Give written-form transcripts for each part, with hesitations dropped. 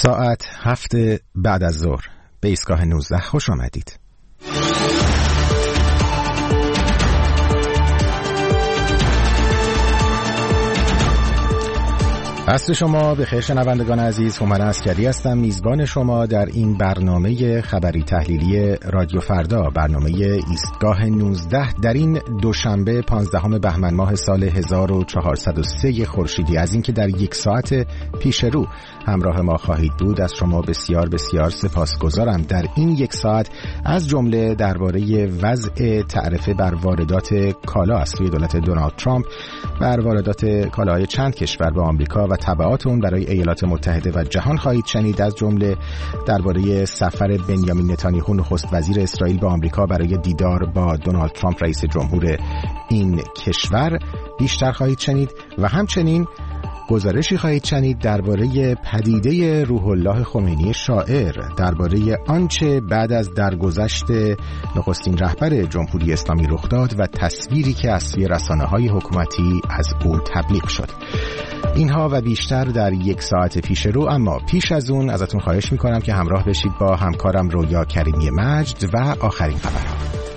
ساعت 7 بعد از ظهر به ایستگاه 19 خوش آمدید. عصر شما بخیر شنوندگان عزیز. هومن عسکری هستم، میزبان شما در این برنامه خبری تحلیلی رادیو فردا، برنامه ایستگاه 19 در این دوشنبه 15 بهمن ماه سال 1403 خورشیدی. از اینکه در یک ساعت پیش رو همراه ما خواهید بود از شما بسیار بسیار سپاسگزارم. در این یک ساعت از جمله درباره وضع تعرفه بر واردات کالا از سوی دولت دونالد ترامپ بر واردات کالاهای چند کشور به آمریکا و تبعات اون برای ایالات متحده و جهان خواهید شنید. از جمله درباره سفر بنیامین نتانیاهو نخست وزیر اسرائیل به آمریکا برای دیدار با دونالد ترامپ رئیس جمهور این کشور بیشتر خواهید شنید و همچنین گزارشی خواهید شنید درباره پدیده روح الله خمینی شاعر، درباره آنچه بعد از درگذشت نخستین رهبر جمهوری اسلامی رخ داد و تصویری که از سوی رسانه‌های حکومتی از او تبلیغ شد. اینها و بیشتر در یک ساعت پیش رو، اما پیش از اون ازتون خواهش میکنم که همراه بشید با همکارم رویا کریمی مجد و آخرین خبرها.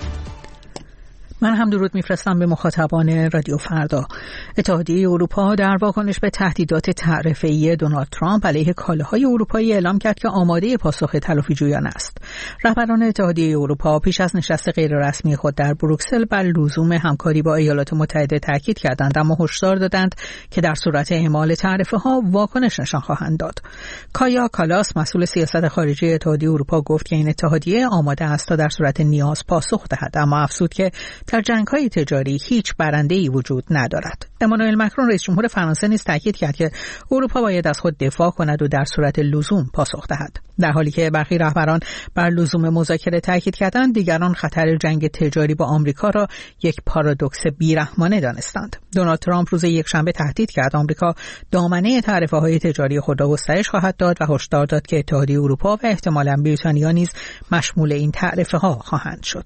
من هم درود میفرستم به مخاطبان رادیو فردا. اتحادیه اروپا در واکنش به تهدیدات تعرفه‌ای دونالد ترامپ علیه کالاهای اروپایی اعلام کرد که آماده پاسخ تلافی‌جویانه است. رهبران اتحادیه اروپا پیش از نشست غیررسمی خود در بروکسل بر لزوم همکاری با ایالات متحده تاکید کردند، اما هشدار دادند که در صورت اعمال تعرفه‌ها واکنش نشان خواهند داد. کایا کالاس مسئول سیاست خارجی اتحادیه اروپا گفت که این اتحادیه آماده است تا در صورت نیاز پاسخ دهد، اما افزود که در جنگ‌های تجاری هیچ برنده‌ای وجود ندارد. امانوئل مکرون رئیس جمهور فرانسه نیز تاکید کرد که اروپا باید از خود دفاع کند و در صورت لزوم پاسخ دهد. در حالی که برخی رهبران بر لزوم مذاکره تاکید کردند، دیگران خطر جنگ تجاری با آمریکا را یک پارادوکس بیرحمانه دانستند. دونالد ترامپ روز یکشنبه تهدید کرد آمریکا دامنه تعرفه‌های تجاری خود را گسترش خواهد داد و هشدار داد که اتحادیه اروپا و احتمالاً بریتانیا نیز مشمول این تعرفه‌ها خواهند شد.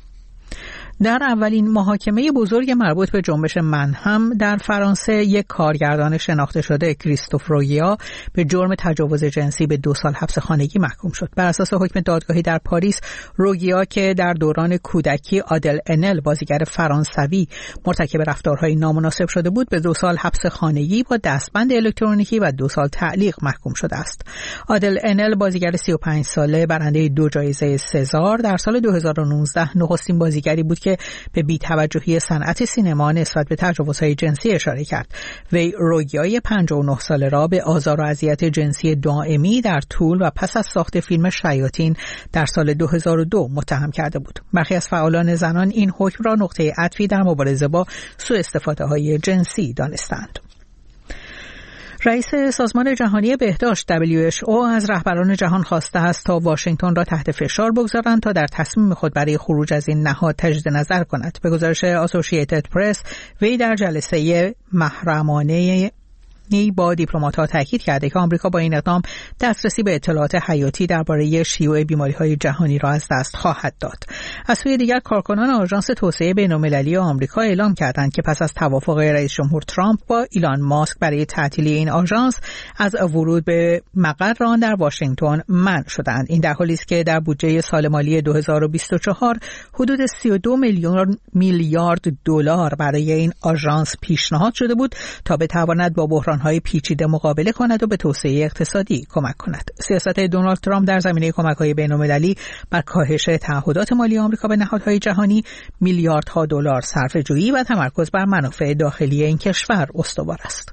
در اولین محاکمه بزرگ مربوط به جنبش من هم در فرانسه، یک کارگردان شناخته شده کریستوف روگیا به جرم تجاوز جنسی به 2 سال حبس خانگی محکوم شد. بر اساس حکم دادگاهی در پاریس، روگیا که در دوران کودکی آدل انل بازیگر فرانسوی مرتکب رفتارهای نامناسب شده بود، به 2 سال حبس خانگی با دستبند الکترونیکی و 2 سال تعلیق محکوم شده است. آدل انل بازیگر 35 ساله برنده 2 جایزه سزار در سال 2019 نخستین بازیگری بود که به بی‌توجهی صنعت سینما نسبت به تجاوزهای جنسی اشاره کرد. وی روگیای 59 ساله را به آزار و اذیت جنسی دائمی در طول و پس از ساخت فیلم شیاطین در سال 2002 متهم کرده بود. برخی از فعالان زنان این حکم را نقطه عطفی در مبارزه با سوء استفاده‌های جنسی دانستند. رئیس سازمان جهانی بهداشت WHO از رهبران جهان خواسته است تا واشنگتن را تحت فشار بگذارند تا در تصمیم خود برای خروج از این نهاد تجدید نظر کند. به گزارش اسوسییتد پرس، وی در جلسه محرمانه با دیپلمات‌ها تاکید کرده که آمریکا با این اقدام دسترسی به اطلاعات حیاتی درباره شیوع بیماری‌های جهانی را از دست خواهد داد. از سوی دیگر، کارکنان آژانس توسعه بین‌المللی آمریکا اعلام کردند که پس از توافق رئیس جمهور ترامپ با ایلان ماسک برای تعطیلی این آژانس، از ورود به مقر آن در واشنگتن منع شدند. این در حالی است که در بودجه سال مالی 2024 حدود 32 میلیارد دلار برای این آژانس پیشنهاد شده بود تا بتواند با بحران‌های پیچیده مقابله کند و به توسعه اقتصادی کمک کند. سیاست دونالد ترامپ در زمینه کمک‌های بین‌المللی بر کاهش تعهدات مالی آمریکا به نهادهای جهانی میلیاردها دلار صرفه‌جویی و تمرکز بر منافع داخلی این کشور استوار است.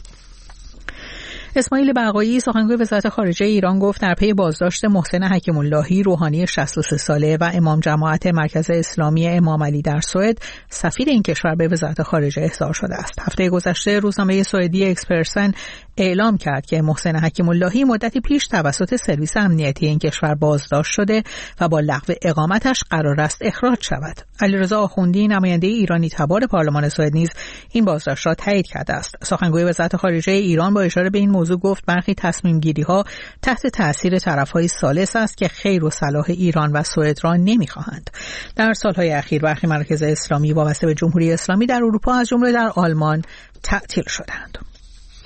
اسماعیل بقایی، سخنگوی وزارت خارجه ایران، گفت در پی بازداشت محسن حکیم اللهی، روحانی 63 ساله و امام جماعت مرکز اسلامی امام علی در سوئد، سفیر این کشور به وزارت خارجه احضار شده است. هفته گذشته روزنامه سوئدی اکسپرسن اعلام کرد که محسن حکیم اللهی مدتی پیش توسط سرویس امنیتی این کشور بازداشت شده و با لغو اقامتش قرار است اخراج شود. علیرضا آخوندی، نماینده ایرانی تبار پارلمان سوئد، نیز این بازداشت را تایید کرده است. سخنگوی وزارت خارجه ایران با اشاره به این موضوع گفت برخی تصمیم گیری ها تحت تاثیر طرف‌های ثالث است که خیر و صلاح ایران و سوئد را نمی‌خواهند. در سال‌های اخیر برخی مراکز اسلامی وابسته به جمهوری اسلامی در اروپا از جمله در آلمان تعطیل شدند.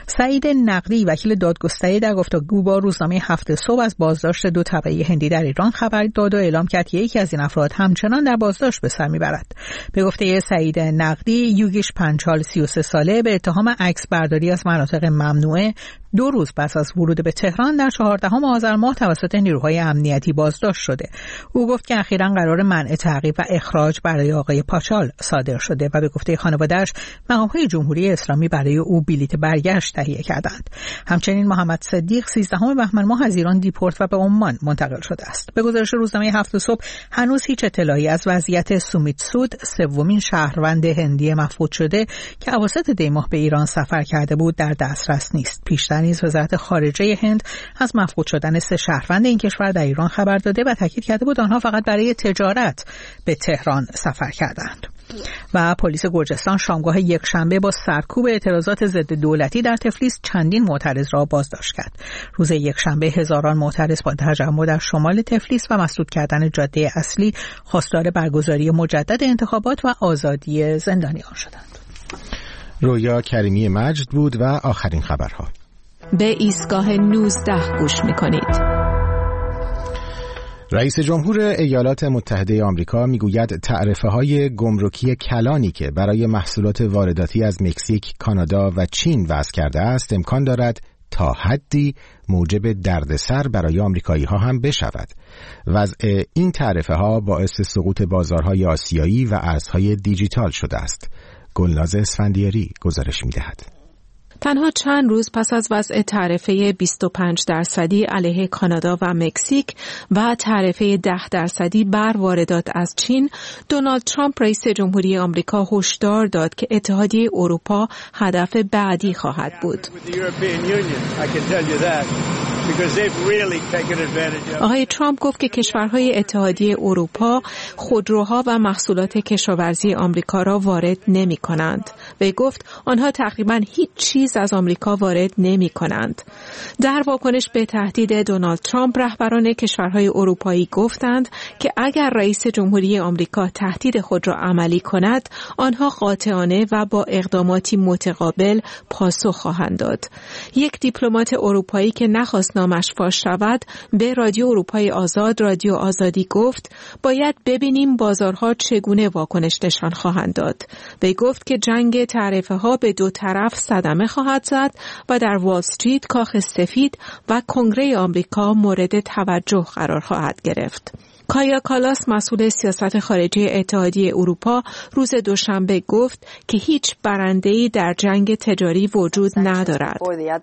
سعید نقدی وکیل دادگستری در گفتگو با روزنامه هفت صبح از بازداشت 2 تبعی هندی در ایران خبر داد و اعلام کرد که یکی از این افراد همچنان در بازداشت به سر میبرد. به گفته سعید نقدی، یوگیش پنچال 33 ساله به اتهام عکس برداری از مناطق ممنوعه 2 روز پس از ورود به تهران در 14 آذر ماه توسط نیروهای امنیتی بازداشت شده. او گفت که اخیراً قرار منع تعقیب و اخراج برای آقای پاچال صادر شده و به گفته خانواده‌اش مقام‌های جمهوری اسلامی برای او بلیط برگشت تهیه کردند. همچنین محمد صدیق 13 بهمن ماه از ایران دیپورت و به عمان منتقل شده است. به گزارش روزنامه هفت صبح هنوز هیچ اطلاعی از وضعیت سومیت سود، سومین شهروند هندی مفقود شده که اواسط دی ماه به ایران سفر کرده بود، در دسترس نیست. پیشتر نیز وزارت خارجه هند از مفقود شدن 3 شهروند این کشور در ایران خبر داده و تاکید کرده بود آنها فقط برای تجارت به تهران سفر کردند. و پلیس گرجستان شامگاه یکشنبه با سرکوب اعتراضات ضد دولتی در تفلیس چندین معترض را بازداشت کرد. روز یکشنبه هزاران معترض با تجمع در شمال تفلیس و مسدود کردن جاده اصلی خواستار برگزاری مجدد انتخابات و آزادی زندانیان شدند. رویا کریمی مجد بود و آخرین خبرها. به ایستگاه 19 گوش می‌کنید. رئیس جمهور ایالات متحده آمریکا میگوید تعرفه‌های گمرکی کلانی که برای محصولات وارداتی از مکزیک، کانادا و چین وضع کرده است امکان دارد تا حدی موجب دردسر برای آمریکایی‌ها هم بشود. وضع این تعرفه‌ها باعث سقوط بازارهای آسیایی و ارزهای دیجیتال شده است. گلناز اسفندیاری گزارش می‌دهد. تنها چند روز پس از وضع تعرفه 25% علیه کانادا و مکزیک و تعرفه 10% بر واردات از چین، دونالد ترامپ رئیس جمهوری آمریکا هشدار داد که اتحادیه اروپا هدف بعدی خواهد بود. آقای ترامپ گفت که کشورهای اتحادیه اروپا خودروها و محصولات کشاورزی آمریکا را وارد نمی کنند. و گفت آنها تقریباً هیچ چیز از آمریکا وارد نمی کنند. در واکنش به تهدید دونالد ترامپ، رهبران کشورهای اروپایی گفتند که اگر رئیس جمهوری آمریکا تهدید خود را عملی کند، آنها قاطعانه و با اقداماتی متقابل پاسخ خواهند داد. یک دیپلمات اروپایی که نخواست نامش فاش شود به رادیو اروپای آزاد، رادیو آزادی گفت باید ببینیم بازارها چگونه واکنش نشان خواهند داد. وی گفت که جنگ تعرفه‌ها به 2 طرف صدمه خواهد زد و در وال استریت کاخ سفید و کنگره آمریکا مورد توجه قرار خواهد گرفت. کایا کالاس مسئول سیاست خارجی اتحادیه اروپا روز دوشنبه گفت که هیچ برنده‌ای در جنگ تجاری وجود ندارد.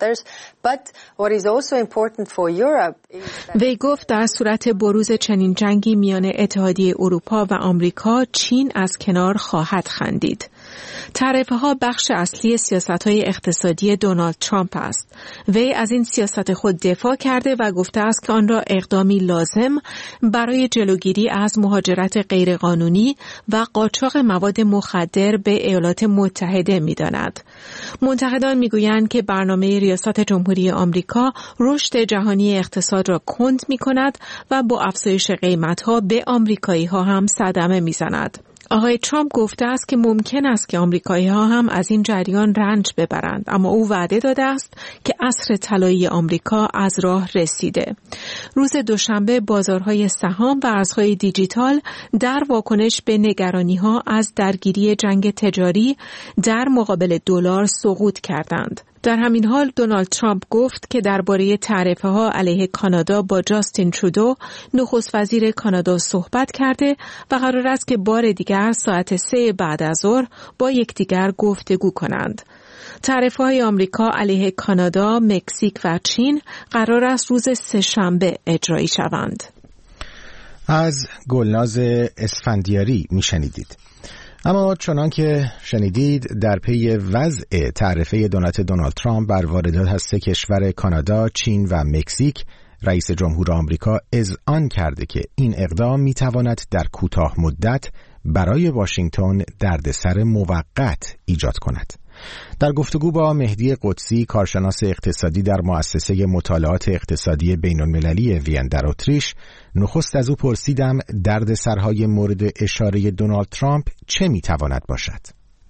وی گفت در صورت بروز چنین جنگی میان اتحادیه اروپا و آمریکا، چین از کنار خواهد خندید. تعرفه‌ها بخش اصلی سیاست‌های اقتصادی دونالد ترامپ است. وی از این سیاست خود دفاع کرده و گفته است که آن را اقدامی لازم برای جلوگیری از مهاجرت غیرقانونی و قاچاق مواد مخدر به ایالات متحده می‌داند. منتقدان می‌گویند که برنامه ریاست جمهوری آمریکا رشد جهانی اقتصاد را کند می‌کند و با افزایش قیمت‌ها به آمریکایی‌ها هم صدمه می‌زند. آقای ترامپ گفته است که ممکن است که آمریکایی‌ها هم از این جریان رنج ببرند، اما او وعده داده است که عصر طلایی آمریکا از راه رسیده. روز دوشنبه بازارهای سهام و ارزهای دیجیتال در واکنش به نگرانی‌ها از درگیری جنگ تجاری در مقابل دلار سقوط کردند. در همین حال دونالد ترامپ گفت که درباره تعرفه‌ها علیه کانادا با جاستین ترودو، نخست وزیر کانادا، صحبت کرده و قرار است که بار دیگر ساعت 3 بعد از ظهر با یکدیگر گفتگو کنند. تعرفه‌های آمریکا علیه کانادا، مکزیک و چین قرار است روز سه‌شنبه اجرایی شوند. از گلناز اسفندیاری میشنیدید. اما چنان که شنیدید، در پی وضع تعرفه دولت دونالد ترامپ بر واردات از 3 کشور کانادا، چین و مکزیک، رئیس جمهور آمریکا اذعان کرده که این اقدام میتواند در کوتاه مدت برای واشنگتن دردسر موقت ایجاد کند. در گفتگو با مهدی قدسی، کارشناس اقتصادی در مؤسسه مطالعات اقتصادی بین‌المللی وین در اتریش، نخست از او پرسیدم دردسرهای مورد اشاره دونالد ترامپ چه میتواند باشد؟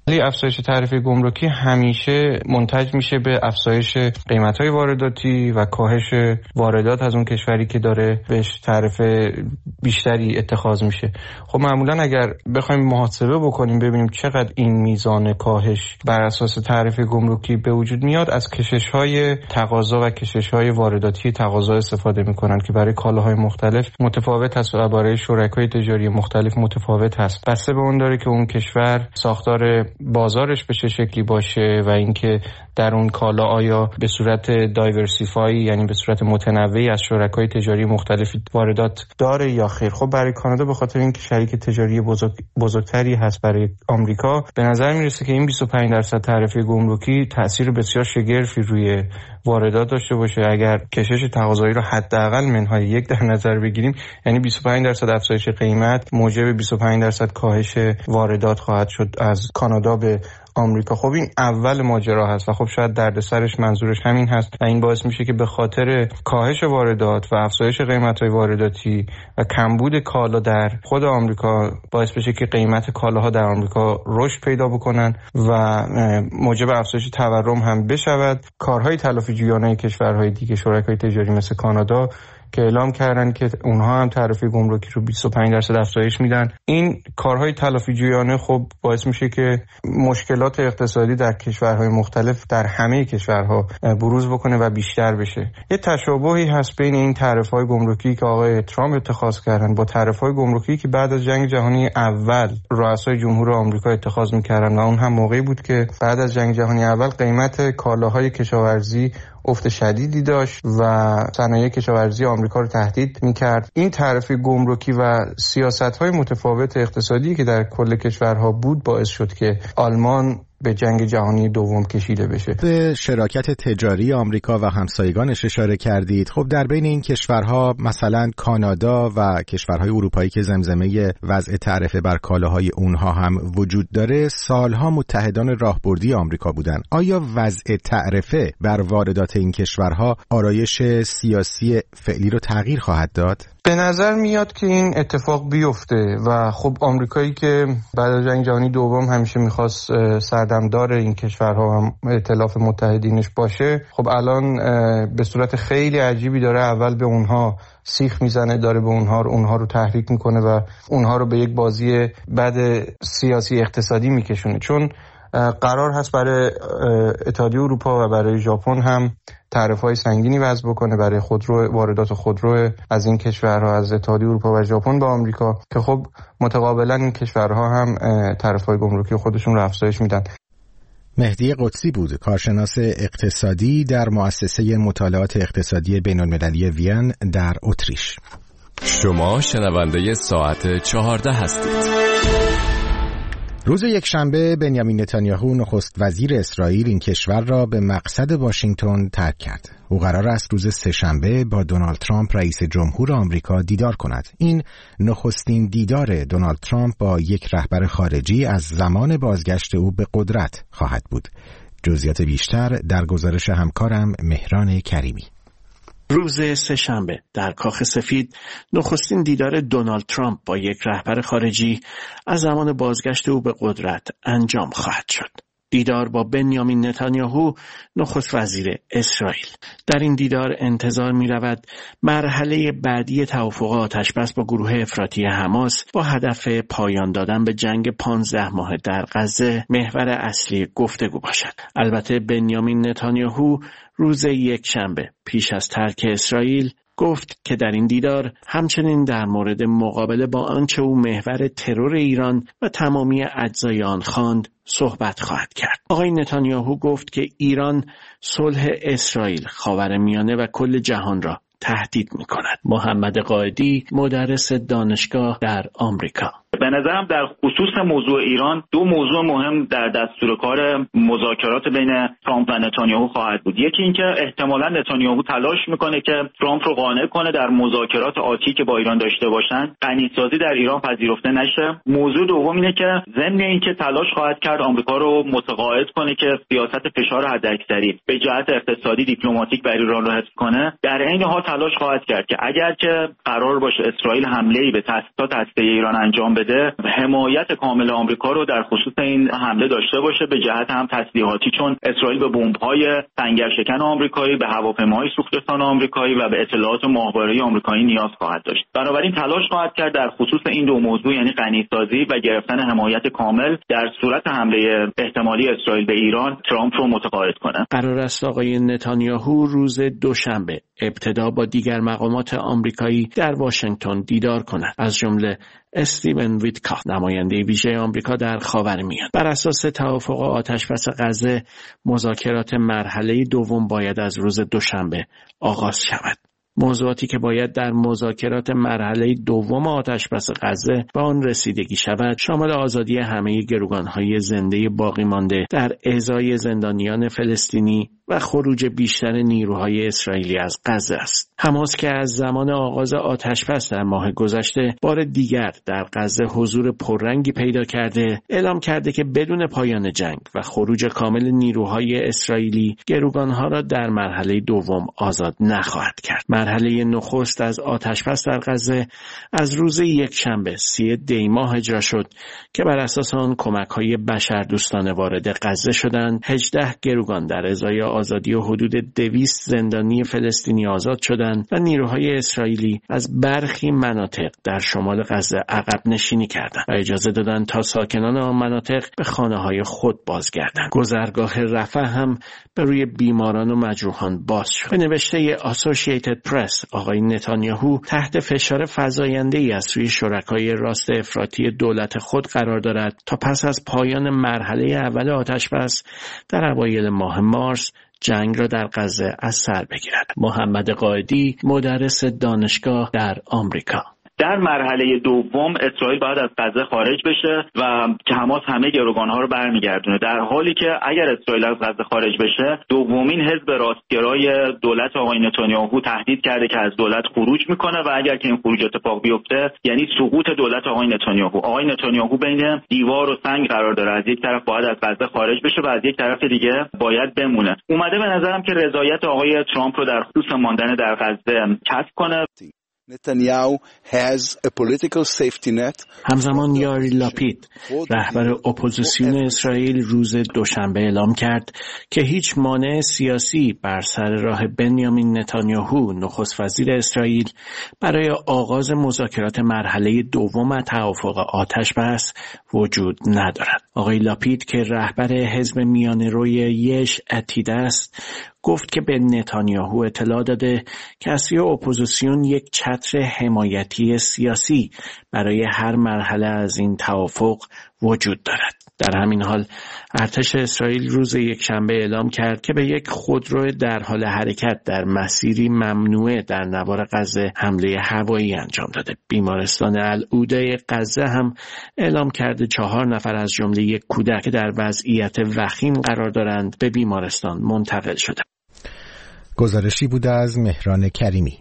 ولی افزایش تعرفه گمرکی همیشه منتج میشه به افزایش قیمت‌های وارداتی و کاهش واردات از اون کشوری که داره بهش تعرفه بیشتری اتخاذ میشه. خب معمولا اگر بخوایم محاسبه بکنیم ببینیم چقدر این میزان کاهش بر اساس تعرفه گمرکی به وجود میاد، از کشش‌های تقاضا و کشش‌های وارداتی تقاضا استفاده میکنن که برای کالاهای مختلف متفاوت هست و برای شرکای تجاری مختلف متفاوت هست. بسته به اون داره که اون کشور ساختار بازارش به چه شکلی باشه و اینکه در اون کالا آیا به صورت دایورسیفای یعنی به صورت متنوعی از شرکای تجاری مختلفی واردات داره یا خیر. خب برای کانادا به خاطر اینکه شریک تجاری بزرگتری هست برای آمریکا، به نظر میرسه که این 25% تعرفه گمرکی تأثیر بسیار شگرفی روی واردات داشته باشه. اگر کشش تقاضایی رو حداقل منهای 1 در نظر بگیریم، یعنی 25% افزایش قیمت موجب 25% کاهش واردات خواهد شد از کانادا به آمریکا. خب این اول ماجرا هست و خب شاید دردسرش منظورش همین هست و این باعث میشه که به خاطر کاهش واردات و افزایش قیمت‌های وارداتی و کمبود کالا در خود آمریکا باعث بشه که قیمت کالاها در آمریکا رشد پیدا بکنن و موجب افزایش تورم هم بشود. کارهای تلافی جویانه کشورهای دیگه، شرکای تجاری مثل کانادا که اعلام کردن که اونها هم تعرفه گمرکی رو 25% افزایش میدن، این کارهای تلافی جویانه خب باعث میشه که مشکلات اقتصادی در کشورهای مختلف در همه کشورها بروز بکنه و بیشتر بشه. یه تشابهی هست بین این تعرفه‌های گمرکی که آقای ترامپ اتخاذ کردن با تعرفه‌های گمرکی که بعد از جنگ جهانی اول رؤسای جمهور آمریکا اتخاذ می‌کردن و اون هم موقعی بود که بعد از جنگ جهانی اول قیمت کالاهای کشاورزی افت شدیدی داشت و صنایع کشاورزی آمریکا رو تهدید می‌کرد. این تعرفه گمرکی و سیاست‌های متفاوت اقتصادی که در کل کشورها بود باعث شد که آلمان به جنگ جهانی دوم کشیده بشه. به شراکت تجاری آمریکا و همسایگانش اشاره کردید. خب در بین این کشورها مثلا کانادا و کشورهای اروپایی که زمزمه وضع تعرفه بر کالاهای اونها هم وجود داره، سالها متحدان راهبردی آمریکا بودن. آیا وضع تعرفه بر واردات این کشورها آرایش سیاسی فعلی رو تغییر خواهد داد؟ به نظر میاد که این اتفاق بیفته و خب آمریکایی که بعد از جنگ جهانی دوم همیشه میخواست سردمدار این کشورها هم ائتلاف متحدینش باشه، خب الان به صورت خیلی عجیبی داره اول به اونها سیخ میزنه، داره به اونها رو تحریک میکنه و اونها رو به یک بازی بد سیاسی اقتصادی میکشونه. چون قرار هست برای اتحادیه اروپا و برای ژاپن هم تعرفه‌های سنگینی وضع بکنه برای خودرو، واردات خودرو از این کشورها، از اتحادیه اروپا و ژاپن به آمریکا، که خب متقابلا این کشورها هم تعرفه‌های گمرکی خودشون رو افزایش میدن. مهدی قدسی بود، کارشناس اقتصادی در مؤسسه مطالعات اقتصادی بین‌المللی وین در اتریش. شما شنونده ساعت 14 هستید. روز یکشنبه بنیامین نتانیاهو نخست وزیر اسرائیل این کشور را به مقصد واشنگتن ترک کرد. او قرار است روز سه‌شنبه با دونالد ترامپ رئیس جمهور آمریکا دیدار کند. این نخستین دیدار دونالد ترامپ با یک رهبر خارجی از زمان بازگشت او به قدرت خواهد بود. جزئیات بیشتر در گزارش همکارم مهران کریمی. روز سه‌شنبه در کاخ سفید نخستین دیدار دونالد ترامپ با یک رهبر خارجی از زمان بازگشت او به قدرت انجام خواهد شد. دیدار با بنیامین نتانیاهو نخست وزیر اسرائیل. در این دیدار انتظار می رود مرحله بعدی توافق آتش‌بس با گروه افراطی حماس با هدف پایان دادن به جنگ 15 ماه در غزه محور اصلی گفتگو باشد. البته بنیامین نتانیاهو روز یکشنبه پیش از ترک اسرائیل گفت که در این دیدار همچنین در مورد مقابله با آنچه او محور ترور ایران و تمامی اجزای آن خواند صحبت خواهد کرد. آقای نتانیاهو گفت که ایران صلح اسرائیل، خاورمیانه و کل جهان را تهدید می‌کند. محمد قائدی، مدرس دانشگاه در آمریکا: به نظرم در خصوص موضوع ایران دو موضوع مهم در دستور کار مذاکرات بین ترامپ و نتانیاهو خواهد بود. یکی اینکه احتمالاً نتانیاهو تلاش میکنه که ترامپ رو قانع کنه در مذاکرات آتی که با ایران داشته باشن غنیسازی در ایران پذیرفته نشه. موضوع دوم اینه که ضمن اینکه تلاش خواهد کرد آمریکا رو متقاعد کنه که سیاست فشار حداکثری به جهت اقتصادی دیپلماتیک بر ایران رو حفظ کنه. در عین حال تلاش خواهد کرد که اگر که قرار باشه اسرائیل حمله‌ای به تاسیسات هسته‌ای ایران انجام بده، وارده حمایت کامل آمریکا رو در خصوص این حمله داشته باشه، به جهت هم تسلیحاتی، چون اسرائیل به بمب‌های سنگرشکن آمریکایی، به هواپیماهای سوختسان آمریکایی و به اطلاعات ماهواره‌ای آمریکایی نیاز خواهد داشت. بنابراین تلاش خواهد کرد در خصوص این دو موضوع، یعنی غنی‌سازی و گرفتن حمایت کامل در صورت حمله احتمالی اسرائیل به ایران، ترامپ رو متقاعد کنه. قرار است آقای نتانیاهو روز دوشنبه ابتدا با دیگر مقامات آمریکایی در واشنگتن دیدار کند، از جمله استیون ویتکاف، نماینده ویژه آمریکا در خاورمیانه. بر اساس توافق آتشبس غزه، مذاکرات مرحله دوم باید از روز دوشنبه آغاز شود. موضوعاتی که باید در مذاکرات مرحله دوم آتشبس غزه به آن رسیدگی شود شامل آزادی همه گروگان‌های زنده باقی مانده در ازای زندانیان فلسطینی و خروج بیشتر نیروهای اسرائیلی از غزه است. حماس که از زمان آغاز آتشبس در ماه گذشته بار دیگر در غزه حضور پررنگی پیدا کرده، اعلام کرده که بدون پایان جنگ و خروج کامل نیروهای اسرائیلی گروگانها را در مرحله دوم آزاد نخواهد کرد. مرحله نخست از آتشبس در غزه از روز یکشنبه 30 دی ماه اجرا شد که بر اساس آن کمک‌های بشردوستانه وارد غزه شدند. 18 گروگان در ازای آزادی و حدود 200 زندانی فلسطینی آزاد شدند و نیروهای اسرائیلی از برخی مناطق در شمال غزه عقب نشینی کردند و اجازه دادند تا ساکنان آن مناطق به خانه‌های خود بازگردند. گذرگاه رفح هم به روی بیماران و مجروحان باز شد. به نوشته اسوسییتد پرس، آقای نتانیاهو تحت فشار فزاینده‌ای از سوی شرکای راست افراطی دولت خود قرار دارد تا پس از پایان مرحله اول آتشبس در اوایل ماه مارس جنگ را در غزه از سر بگیرد. محمد قائدی، مدرس دانشگاه در آمریکا: در مرحله دوم اسرائیل باید از غزه خارج بشه و حماس همه گروگان‌ها رو برمیگردونه، در حالی که اگر اسرائیل از غزه خارج بشه، دومین حزب راستگرای دولت آقای نتانیاهو تهدید کرده که از دولت خروج میکنه و اگر که این خروج اتفاق بیفته یعنی سقوط دولت آقای نتانیاهو. آقای نتانیاهو بین دیوار و سنگ قرار داره، از یک طرف باید از غزه خارج بشه و از یک طرف دیگه باید بمونه. اومده به نظرم که رضایت آقای ترامپ رو در خصوص ماندن در غزه کسب کنه. Netanyahu has a political safety net. همزمان یاری لاپید، رهبر اپوزیسیون اسرائیل، روز دوشنبه اعلام کرد که هیچ مانع سیاسی بر سر راه بنیامین نتانیاهو، نخست وزیر اسرائیل، برای آغاز مذاکرات مرحله دوم توافق آتشبس وجود ندارد. آقای لاپید که رهبر حزب میانه‌روی یش عتید است، گفت که به نتانیاهو اطلاع داده که از سوی اپوزیسیون یک چتر حمایتی سیاسی برای هر مرحله از این توافق وجود دارد. در همین حال ارتش اسرائیل روز یکشنبه اعلام کرد که به یک خودرو در حال حرکت در مسیری ممنوعه در نوار غزه حمله هوایی انجام داده. بیمارستان العوده غزه هم اعلام کرده 4 نفر از جمله یک کودک که در وضعیت وخیم قرار دارند به بیمارستان منتقل شده. گزارشی بود از مهران کریمی.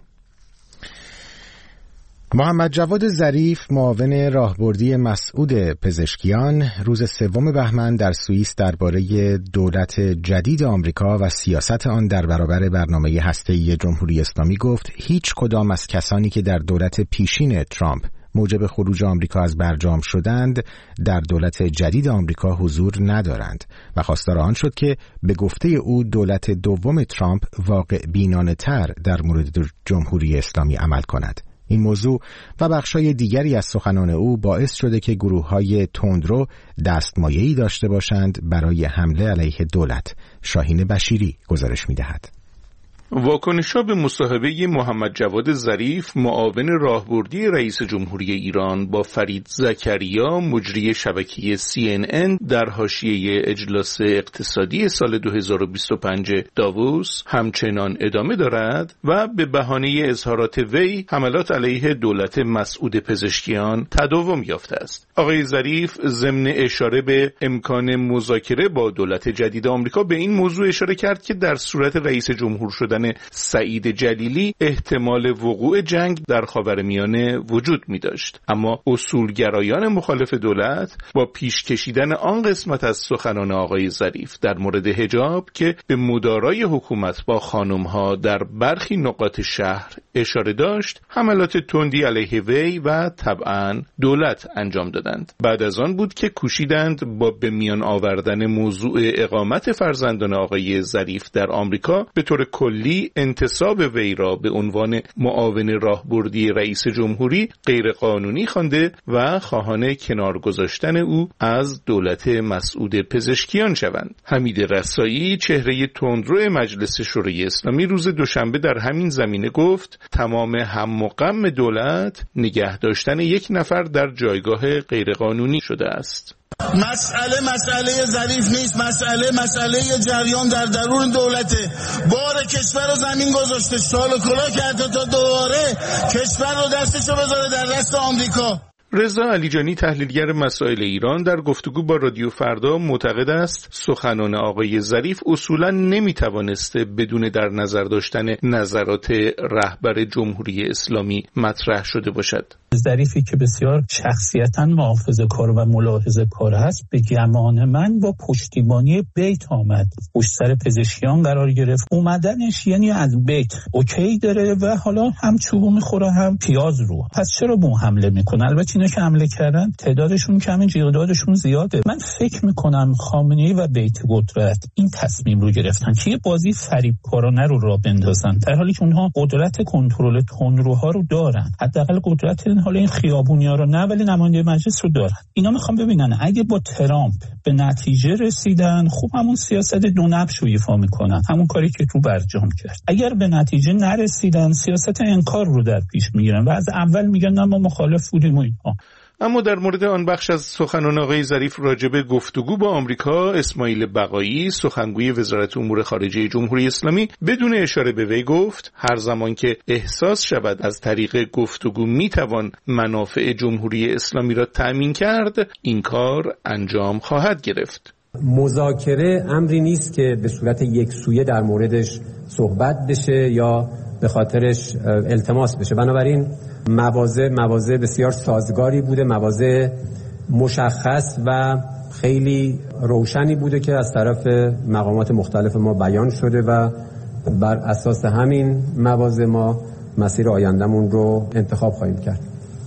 محمد جواد ظریف، معاون راهبردی مسعود پزشکیان، روز 3 بهمن در سوئیس درباره دولت جدید آمریکا و سیاست آن در برابر برنامه هسته‌ای جمهوری اسلامی گفت هیچ کدام از کسانی که در دولت پیشین ترامپ موجب خروج آمریکا از برجام شدند در دولت جدید آمریکا حضور ندارند و خواستار آن شد که به گفته او دولت دوم ترامپ واقع بینانه‌تر در مورد جمهوری اسلامی عمل کند. این موضوع و بخشای دیگری از سخنان او باعث شده که گروه‌های تندرو دستمایه‌ای داشته باشند برای حمله علیه دولت. شاهین بشیری گزارش می‌دهد. واکنش‌ها به مصاحبه محمد جواد ظریف، معاون راهبردی رئیس جمهوری ایران، با فرید زکریا، مجری شبکه CNN در حاشیه اجلاس اقتصادی سال 2025 داووس همچنان ادامه دارد و به بهانه اظهارات وی حملات علیه دولت مسعود پزشکیان تداوم یافته است. آقای ظریف ضمن اشاره به امکان مذاکره با دولت جدید آمریکا به این موضوع اشاره کرد که در صورت رئیس جمهور شدن گفتن سعید جلیلی احتمال وقوع جنگ در خاورمیانه وجود می داشت. اما اصولگرایان مخالف دولت با پیش کشیدن آن قسمت از سخنان آقای ظریف در مورد حجاب که به مدارای حکومت با خانمها در برخی نقاط شهر اشاره داشت، حملات تندی علیه وی و طبعاً دولت انجام دادند. بعد از آن بود که کوشیدند با به میان آوردن موضوع اقامت فرزندان آقای ظریف در آمریکا به طور کلی انتصاب وی را به عنوان معاون راهبردی رئیس جمهوری غیرقانونی خوانده و خواهان کنار گذاشتن او از دولت مسعود پزشکیان شوند. حمید رسایی، چهره تندرو مجلس شورای اسلامی، روز دوشنبه در همین زمینه گفت تمام هم و غم دولت نگه داشتن یک نفر در جایگاه غیرقانونی شده است. مسئله ظریف نیست، مسئله جریان در درون دولته. بار کشور رو زمین گذاشته، سال و کلا کرده تا دوباره کشور رو دستشو بذاره در دست آمریکا. رضا علیجانی، تحلیلگر مسائل ایران، در گفتگو با رادیو فردا معتقد است سخنان آقای ظریف اصولاً نمیتوانسته بدون در نظر داشتن نظرات رهبر جمهوری اسلامی مطرح شده باشد. ظریفی که بسیار شخصیتاً محافظه‌کار و ملاحظه‌کار هست، به گمان من با پشتیبانی بیت آمد، پشت سر پزشکیان قرار گرفت. اومدنش یعنی از بیت اوکی داره و حالا هم چوبو میخوره هم پیاز رو. پس چرا به حمله میکنه؟ البته اینا که حمله کردن تعدادشون کمه، تعدادشون زیاده. من فکر میکنم خامنه‌ای و بیت قدرت این تصمیم رو گرفتن که یه بازی فریبکارانه رو راه بندازن، در حالی که اونها قدرت کنترل تندروها رو دارن. حداقل قدرت حالا این خیابونیا رو نه، ولی نماینده مجلس رو دارن. اینا میخوام ببینن اگه با ترامپ به نتیجه رسیدن، خوب همون سیاست دو نبش رو ایفا میکنن، همون کاری که تو برجام کرد. اگر به نتیجه نرسیدن، سیاست انکار رو در پیش میگیرن و از اول میگن نه ما مخالف بودیم و اینها. اما در مورد آن بخش از سخنان آقای ظریف راجع به گفتگو با آمریکا، اسماعیل بقایی، سخنگوی وزارت امور خارجه جمهوری اسلامی، بدون اشاره به وی گفت هر زمان که احساس شود از طریق گفتگو میتوان منافع جمهوری اسلامی را تأمین کرد، این کار انجام خواهد گرفت. مذاکره امری نیست که به صورت یک سویه در موردش صحبت بشه یا به خاطرش التماس بشه. بنابراین مواضع بسیار سازگاری بوده، مواضع مشخص و خیلی روشنی بوده که از طرف مقامات مختلف ما بیان شده و بر اساس همین مواضع ما مسیر آیندمون رو انتخاب خواهیم کرد.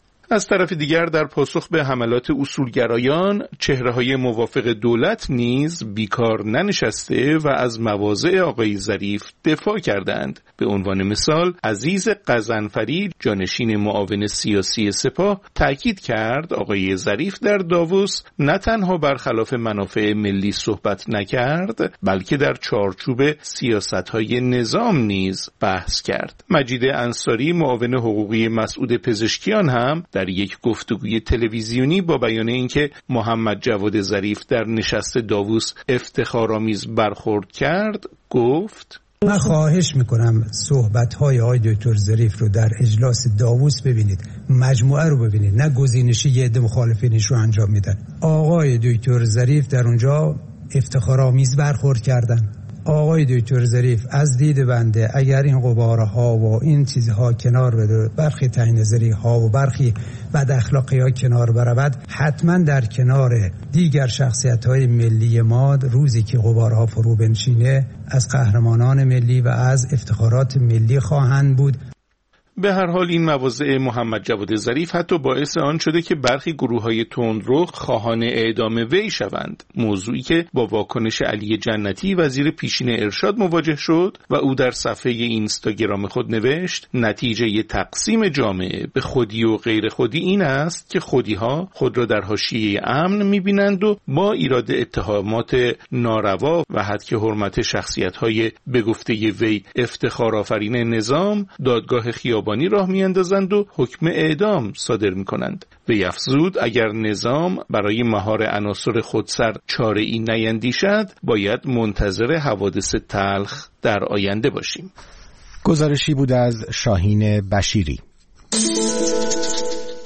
از طرف دیگر در پاسخ به حملات اصولگرایان، چهره‌های موافق دولت نیز بیکار ننشسته و از مواضع آقای ظریف دفاع کردند. به عنوان مثال، عزیز قزنفری، جانشین معاون سیاسی سپاه، تاکید کرد آقای ظریف در داووس نه تنها برخلاف منافع ملی صحبت نکرد، بلکه در چارچوب سیاست‌های نظام نیز بحث کرد. مجید انصاری، معاون حقوقی مسعود پزشکیان، هم در یک گفتگوی تلویزیونی با بیان اینکه محمد جواد ظریف در نشست داووس افتخارآمیز برخورد کرد گفت: من خواهش میکنم صحبت‌های آقای دکتر ظریف رو در اجلاس داووس ببینید، مجموعه رو ببینید، نه گزینشی یه عده مخالفینش رو انجام میدن. آقای دکتر ظریف در اونجا افتخارآمیز برخورد کردن. آقای دکتر ظریف از دید بنده اگر این غبارها و این چیزها کنار بره، برخی تعیین‌نظری ها و برخی بد اخلاقی ها کنار برود، حتما در کنار دیگر شخصیت های ملی ما روزی که غبارها فرو بنشینه از قهرمانان ملی و از افتخارات ملی خواهند بود. به هر حال این مواضع محمد جواد ظریف حتی باعث آن شده که برخی گروه‌های تندرو خواهان اعدام وی شوند، موضوعی که با واکنش علی جنتی وزیر پیشین ارشاد مواجه شد و او در صفحه اینستاگرام خود نوشت: نتیجه تقسیم جامعه به خودی و غیر خودی این است که خودی‌ها خود را در حاشیه امن می‌بینند و با ایراد اتهامات ناروا و حد حرمت شخصیت‌های به گفته وی افتخارآفرین نظام دادگاه خیابانی راه میاندازند و حکم اعدام صادر میکنند. وی افزود اگر نظام برای مهار عناصر خودسر چاره‌ای نیندیشد، باید منتظر حوادث تلخ در آینده باشیم. گزارشی بود از شاهین بشیری.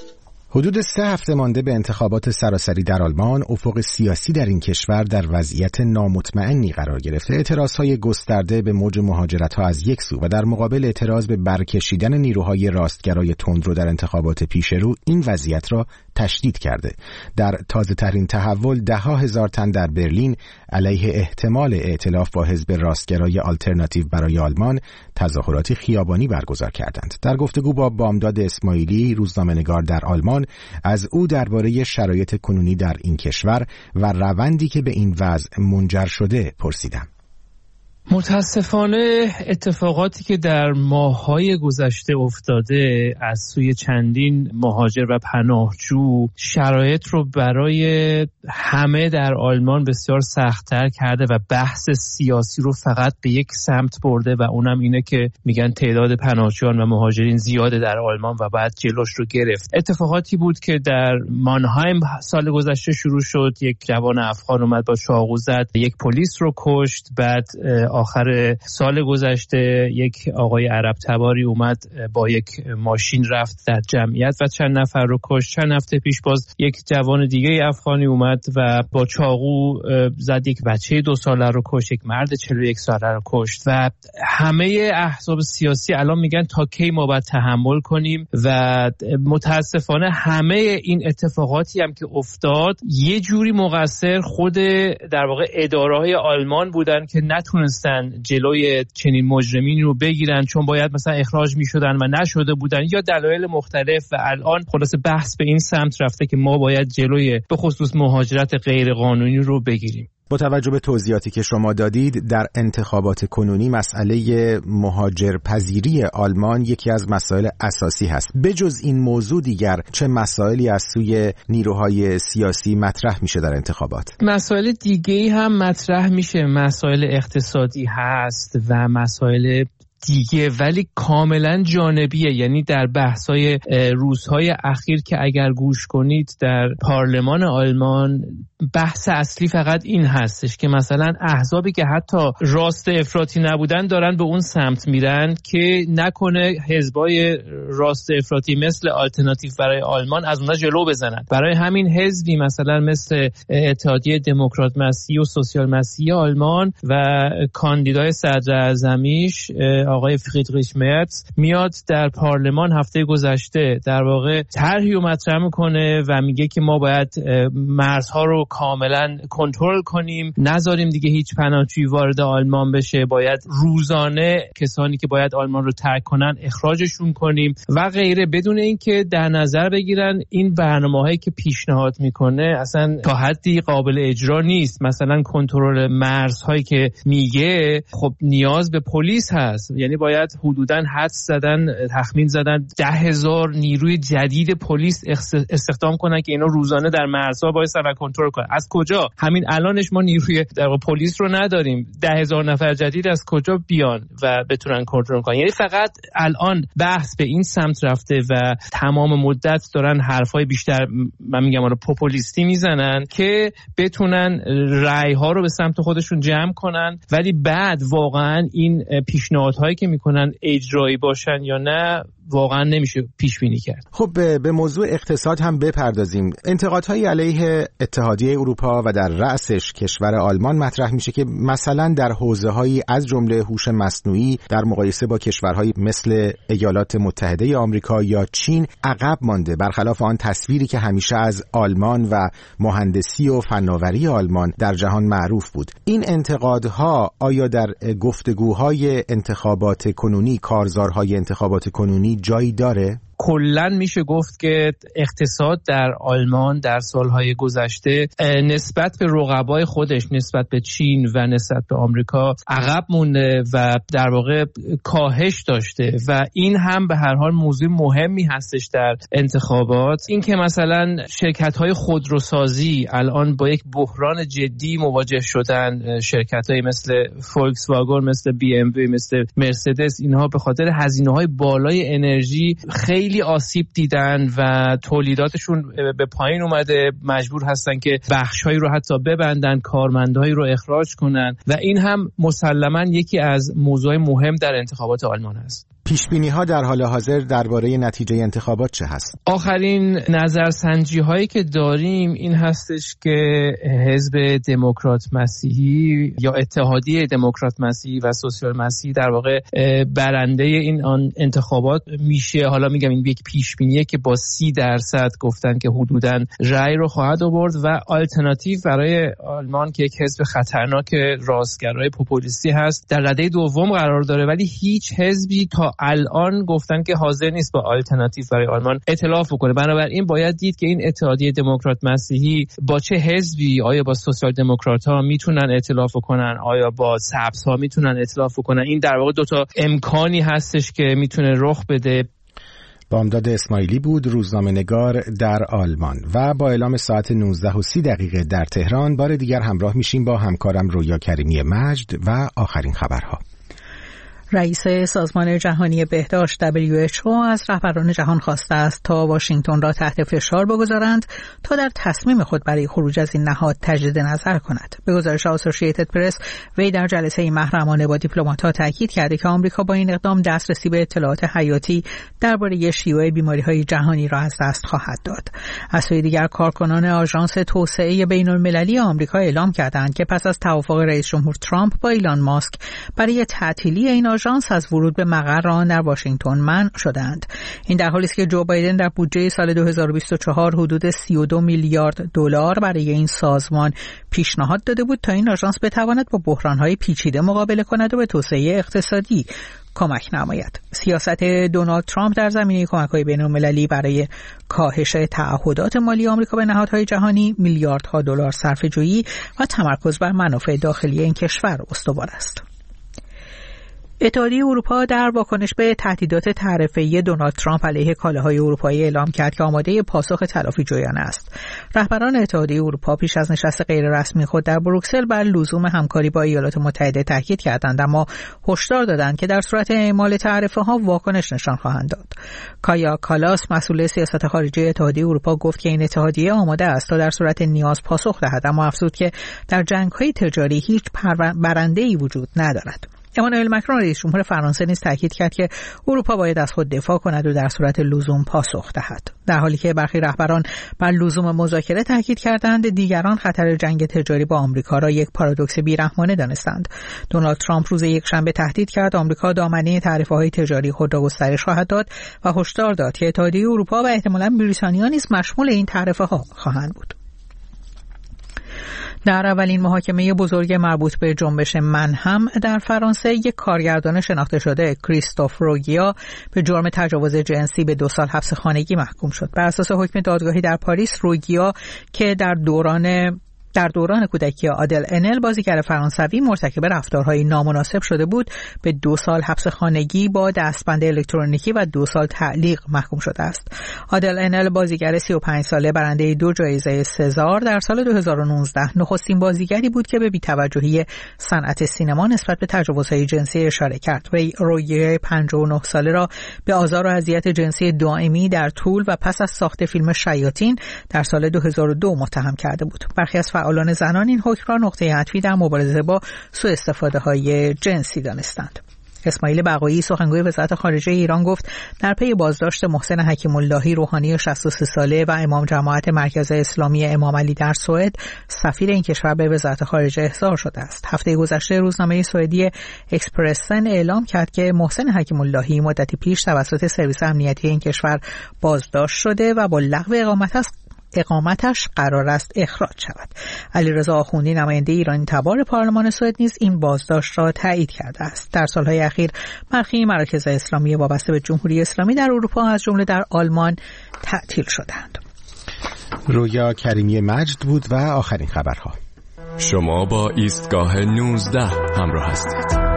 حدود 3 هفته مانده به انتخابات سراسری در آلمان، افق سیاسی در این کشور در وضعیت نامطمئنی قرار گرفته. اعتراضهای گسترده به موج مهاجرت‌ها از یک سو و در مقابل اعتراض به برکشیدن نیروهای راستگرای تندرو در انتخابات پیشرو این وضعیت را تشدید کرده. در تازه ترین تحول 10,000 تن در برلین علیه احتمال ائتلاف با حزب راستگرای آلترناتیو برای آلمان تظاهراتی خیابانی برگزار کردند. در گفتگو با بامداد اسماعیلی، روزنامه‌نگار در آلمان، از او درباره شرایط کنونی در این کشور و روندی که به این وضع منجر شده پرسیدم. متاسفانه اتفاقاتی که در ماه‌های گذشته افتاده از سوی چندین مهاجر و پناهجو شرایط رو برای همه در آلمان بسیار سخت‌تر کرده و بحث سیاسی رو فقط به یک سمت برده و اونم اینه که میگن تعداد پناهجویان و مهاجرین زیاده در آلمان و بعد جلوش رو گرفت. اتفاقاتی بود که در مانهایم سال گذشته شروع شد. یک جوان افغان اومد با چاقو زد، یک پلیس رو کشت. بعد آخر سال گذشته یک آقای عرب تباری اومد با یک ماشین رفت در جمعیت و چند نفر رو کشت. چند هفته پیش باز یک جوان دیگه افغانی اومد و با چاقو زد، یک بچه 2 ساله رو کشت، یک مرد 41 ساله رو کشت. و همه احزاب سیاسی الان میگن تا کی ما باید تحمل کنیم و متاسفانه همه این اتفاقاتی هم که افتاد یه جوری مقصر خود در واقع اداره‌های آلمان بودن که نتونستن جلوی چنین مجرمین رو بگیرن، چون باید مثلا اخراج میشدن و نشده بودن یا دلایل مختلف. و الان خلاص بحث به این سمت رفته که ما باید جلوی به خصوص مهاجرت غیر قانونی رو بگیریم. با توجه به توضیحاتی که شما دادید، در انتخابات کنونی مسئله مهاجرپذیری آلمان یکی از مسائل اساسی هست. بجز این موضوع دیگر چه مسائلی از سوی نیروهای سیاسی مطرح میشه در انتخابات؟ مسائل دیگه‌ای هم مطرح میشه، مسائل اقتصادی هست و مسائل دیگه، ولی کاملا جانبیه. یعنی در بحث‌های روزهای اخیر که اگر گوش کنید در پارلمان آلمان، بحث اصلی فقط این هستش که مثلا احزابی که حتی راست افراطی نبودن دارن به اون سمت میرن که نکنه حزبای راست افراطی مثل آلترناتیو برای آلمان از اونها جلو بزنن. برای همین حزبی مثلا مثل اتحادیه دموکرات مسیحی و سوسیال مسیحی آلمان و کاندیدای صدر اعظمیش آقای فریدریش مرتز میاد در پارلمان هفته گذشته در واقع طرحی رو مطرح میکنه و میگه که ما باید مرزها رو کاملا کنترل کنیم، نذاریم دیگه هیچ پناهجویی وارد آلمان بشه، باید روزانه کسانی که باید آلمان رو ترک کنن اخراجشون کنیم و غیره، بدون اینکه در نظر بگیرن این برنامه‌هایی که پیشنهاد میکنه اصلا تا حدی قابل اجرا نیست. مثلا کنترل مرزهایی که میگه خب نیاز به پلیس هست، یعنی باید حدوداً حدس زدن، تخمین زدن 10,000 نیروی جدید پلیس استخدام کنن که اینا روزانه در مرزها باید کنترل کنن. از کجا؟ همین الانش ما نیروی در پلیس رو نداریم. 10,000 نفر جدید از کجا بیان و بتونن کنترل کنن؟ یعنی فقط الان بحث به این سمت رفته و تمام مدت دارن حرفای بیشتر من میگم رو پوپولیستی میزنن که بتونن رأی ها رو به سمت خودشون جمع کنن، ولی بعد واقعا این پیشنهادهایی که میکنن اجرایی باشن یا نه واقعا نمیشه پیش بینی کرد. خب به موضوع اقتصاد هم بپردازیم. انتقادهای علیه اتحادیه اروپا و در رأسش کشور آلمان مطرح میشه که مثلا در حوزه‌هایی از جمله هوش مصنوعی در مقایسه با کشورهای مثل ایالات متحده آمریکا یا چین عقب مانده، برخلاف آن تصویری که همیشه از آلمان و مهندسی و فناوری آلمان در جهان معروف بود. این انتقادها آیا در گفتگوهای انتخابات کنونی، کارزارهای انتخابات کنونی جایی داره؟ کلن میشه گفت که اقتصاد در آلمان در سالهای گذشته نسبت به رقبای خودش، نسبت به چین و نسبت به آمریکا عقب مونده و در واقع کاهش داشته و این هم به هر حال موضوع مهمی هستش در انتخابات. این که مثلا شرکت‌های خودروسازی الان با یک بحران جدی مواجه شدن، شرکت‌های مثل فولکس واگن، مثل BMW، مثل مرسدس، اینها به خاطر هزینه‌های بالای انرژی خیلی آسیب دیدن و تولیداتشون به پایین اومده، مجبور هستن که بخش‌هایی رو حتی ببندن، کارمندایی رو اخراج کنن و این هم مسلماً یکی از موضوعات مهم در انتخابات آلمان است. پیشبینی‌ها در حال حاضر درباره نتیجه انتخابات چه هست؟ آخرین نظرسنجی‌هایی که داریم این هستش که حزب دموکرات مسیحی یا اتحادیه دموکرات مسیحی و سوسیال مسیحی در واقع برنده این انتخابات میشه. حالا میگم این یک پیشبینیه که با 30% گفتن که حدوداً رأی رو خواهد آورد و آلترناتیو برای آلمان که یک حزب خطرناک راستگرای پوپولیستی هست در رده دوم قرار داره، ولی هیچ حزبی تا الان گفتن که حاضر نیست با آلترناتیو برای آلمان ائتلاف بکنه. بنابراین باید دید که این اتحادیه دموکرات مسیحی با چه حزبی، آیا با سوسیال دموکرات ها میتونن ائتلاف کنن، آیا با سبز ها میتونن ائتلاف کنن. این در واقع 2 امکانی هستش که میتونه رخ بده. بامداد اسماعیلی بود، روزنامه‌نگار در آلمان. و با اعلام ساعت 19:30 در تهران بار دیگر همراه میشیم با همکارم رویا کریمی مجد و آخرین خبرها. رئیس سازمان جهانی بهداشت WHO از رهبران جهان خواسته است تا واشنگتن را تحت فشار بگذارند تا در تصمیم خود برای خروج از این نهاد تجدید نظر کند. به گزارش آسوشییتد پرس، وی در جلسه محرمانه با دیپلمات‌ها تاکید کرده که آمریکا با این اقدام دسترسی به اطلاعات حیاتی درباره شیوع بیماری‌های جهانی را از دست خواهد داد. از سوی دیگر کارکنان آژانس توسعه بین‌المللی آمریکا اعلام کردند که پس از توافق رئیس جمهور ترامپ با ایلان ماسک برای تعطیلی این آژانس از ورود به مقر آن در واشنگتن منع شدند. این در حالی است که جو بایدن در بودجه سال 2024 حدود 32 میلیارد دلار برای این سازمان پیشنهاد داده بود تا این آژانس بتواند با بحران‌های پیچیده مقابله کند و به توسعه اقتصادی کمک نماید. سیاست دونالد ترامپ در زمینه کمک‌های بین‌المللی برای کاهش تعهدات مالی آمریکا به نهادهای جهانی میلیاردها دلار صرفه‌جویی و تمرکز بر منافع داخلی این کشور استوار است. اتحادیه اروپا در واکنش به تهدیدات تعرفه‌ای دونالد ترامپ علیه کالاهای اروپایی اعلام کرد که آماده پاسخ تلافی جویانه است. رهبران اتحادیه اروپا پیش از نشست غیررسمی خود در بروکسل بر لزوم همکاری با ایالات متحده تاکید کردند، اما هشدار دادند که در صورت اعمال تعرفه‌ها واکنش نشان خواهند داد. کایا کالاس، مسئول سیاست خارجی اتحادیه اروپا، گفت که این اتحادیه آماده است تا در صورت نیاز پاسخ دهد، اما افزود که در جنگ‌های تجاری هیچ برنده‌ای وجود ندارد. امانوئل مکرون رئیس جمهور فرانسه نیز تاکید کرد که اروپا باید از خود دفاع کند و در صورت لزوم پاسخ دهد. در حالی که برخی رهبران بر لزوم مذاکره تاکید کردند، دیگران خطر جنگ تجاری با آمریکا را یک پارادوکس بی‌رحمانه دانستند. دونالد ترامپ روز یکشنبه تهدید کرد آمریکا دامنه تعرفه‌های تجاری خود را گسترش خواهد داد و هشدار داد که اتحادیه اروپا و احتمالاً بریتانیا نیز مشمول این تعرفه‌ها خواهند بود. در اولین محاکمه بزرگ مربوط به جنبش منهم در فرانسه، یک کارگردان شناخته شده کریستوف روگیا به جرم تجاوز جنسی به 2 سال حبس خانگی محکوم شد. بر اساس حکم دادگاهی در پاریس، روگیا که در دوران کودکی آدل انل، بازیگر فرانسوی، مرتکب رفتارهای نامناسب شده بود، به 2 سال حبس خانگی با دستبند الکترونیکی و 2 سال تعلیق محکوم شده است. آدل انل، بازیگر 35 ساله برنده 2 جایزه سزار، در سال 2019 نخستین بازیگری بود که به بی‌توجهی صنعت سینما نسبت به تجاوزهای جنسی اشاره کرد. وی روی 59 ساله را به آزار و اذیت جنسی دائمی در طول و پس از ساخت فیلم شیاطین در سال 2002 متهم کرده بود. برخی از فعالان زنان این حکم را نقطه عطفی در مبارزه با سوء استفاده‌های جنسی دانستند. اسماعیل بقایی، سخنگوی وزارت خارجه ایران، گفت در پی بازداشت محسن حکیم اللهی، روحانی 63 ساله و امام جماعت مرکز اسلامی امام علی در سوئد، سفیر این کشور به وزارت خارجه احضار شده است. هفته گذشته روزنامه سوئدی اکسپرسن اعلام کرد که محسن حکیم اللهی مدتی پیش توسط سرویس امنیتی این کشور بازداشت شده و با لغو اقامتش قرار است اخراج شود. علیرضا آخوندی، نماینده ایرانی تبار پارلمان سوئد، نیز این بازداشت را تایید کرده است. در سالهای اخیر برخی مراکز اسلامی وابسته به جمهوری اسلامی در اروپا از جمله در آلمان تعطیل شدند. رویا کریمی مجد بود و آخرین خبرها. شما با ایستگاه 19 همراه هستید.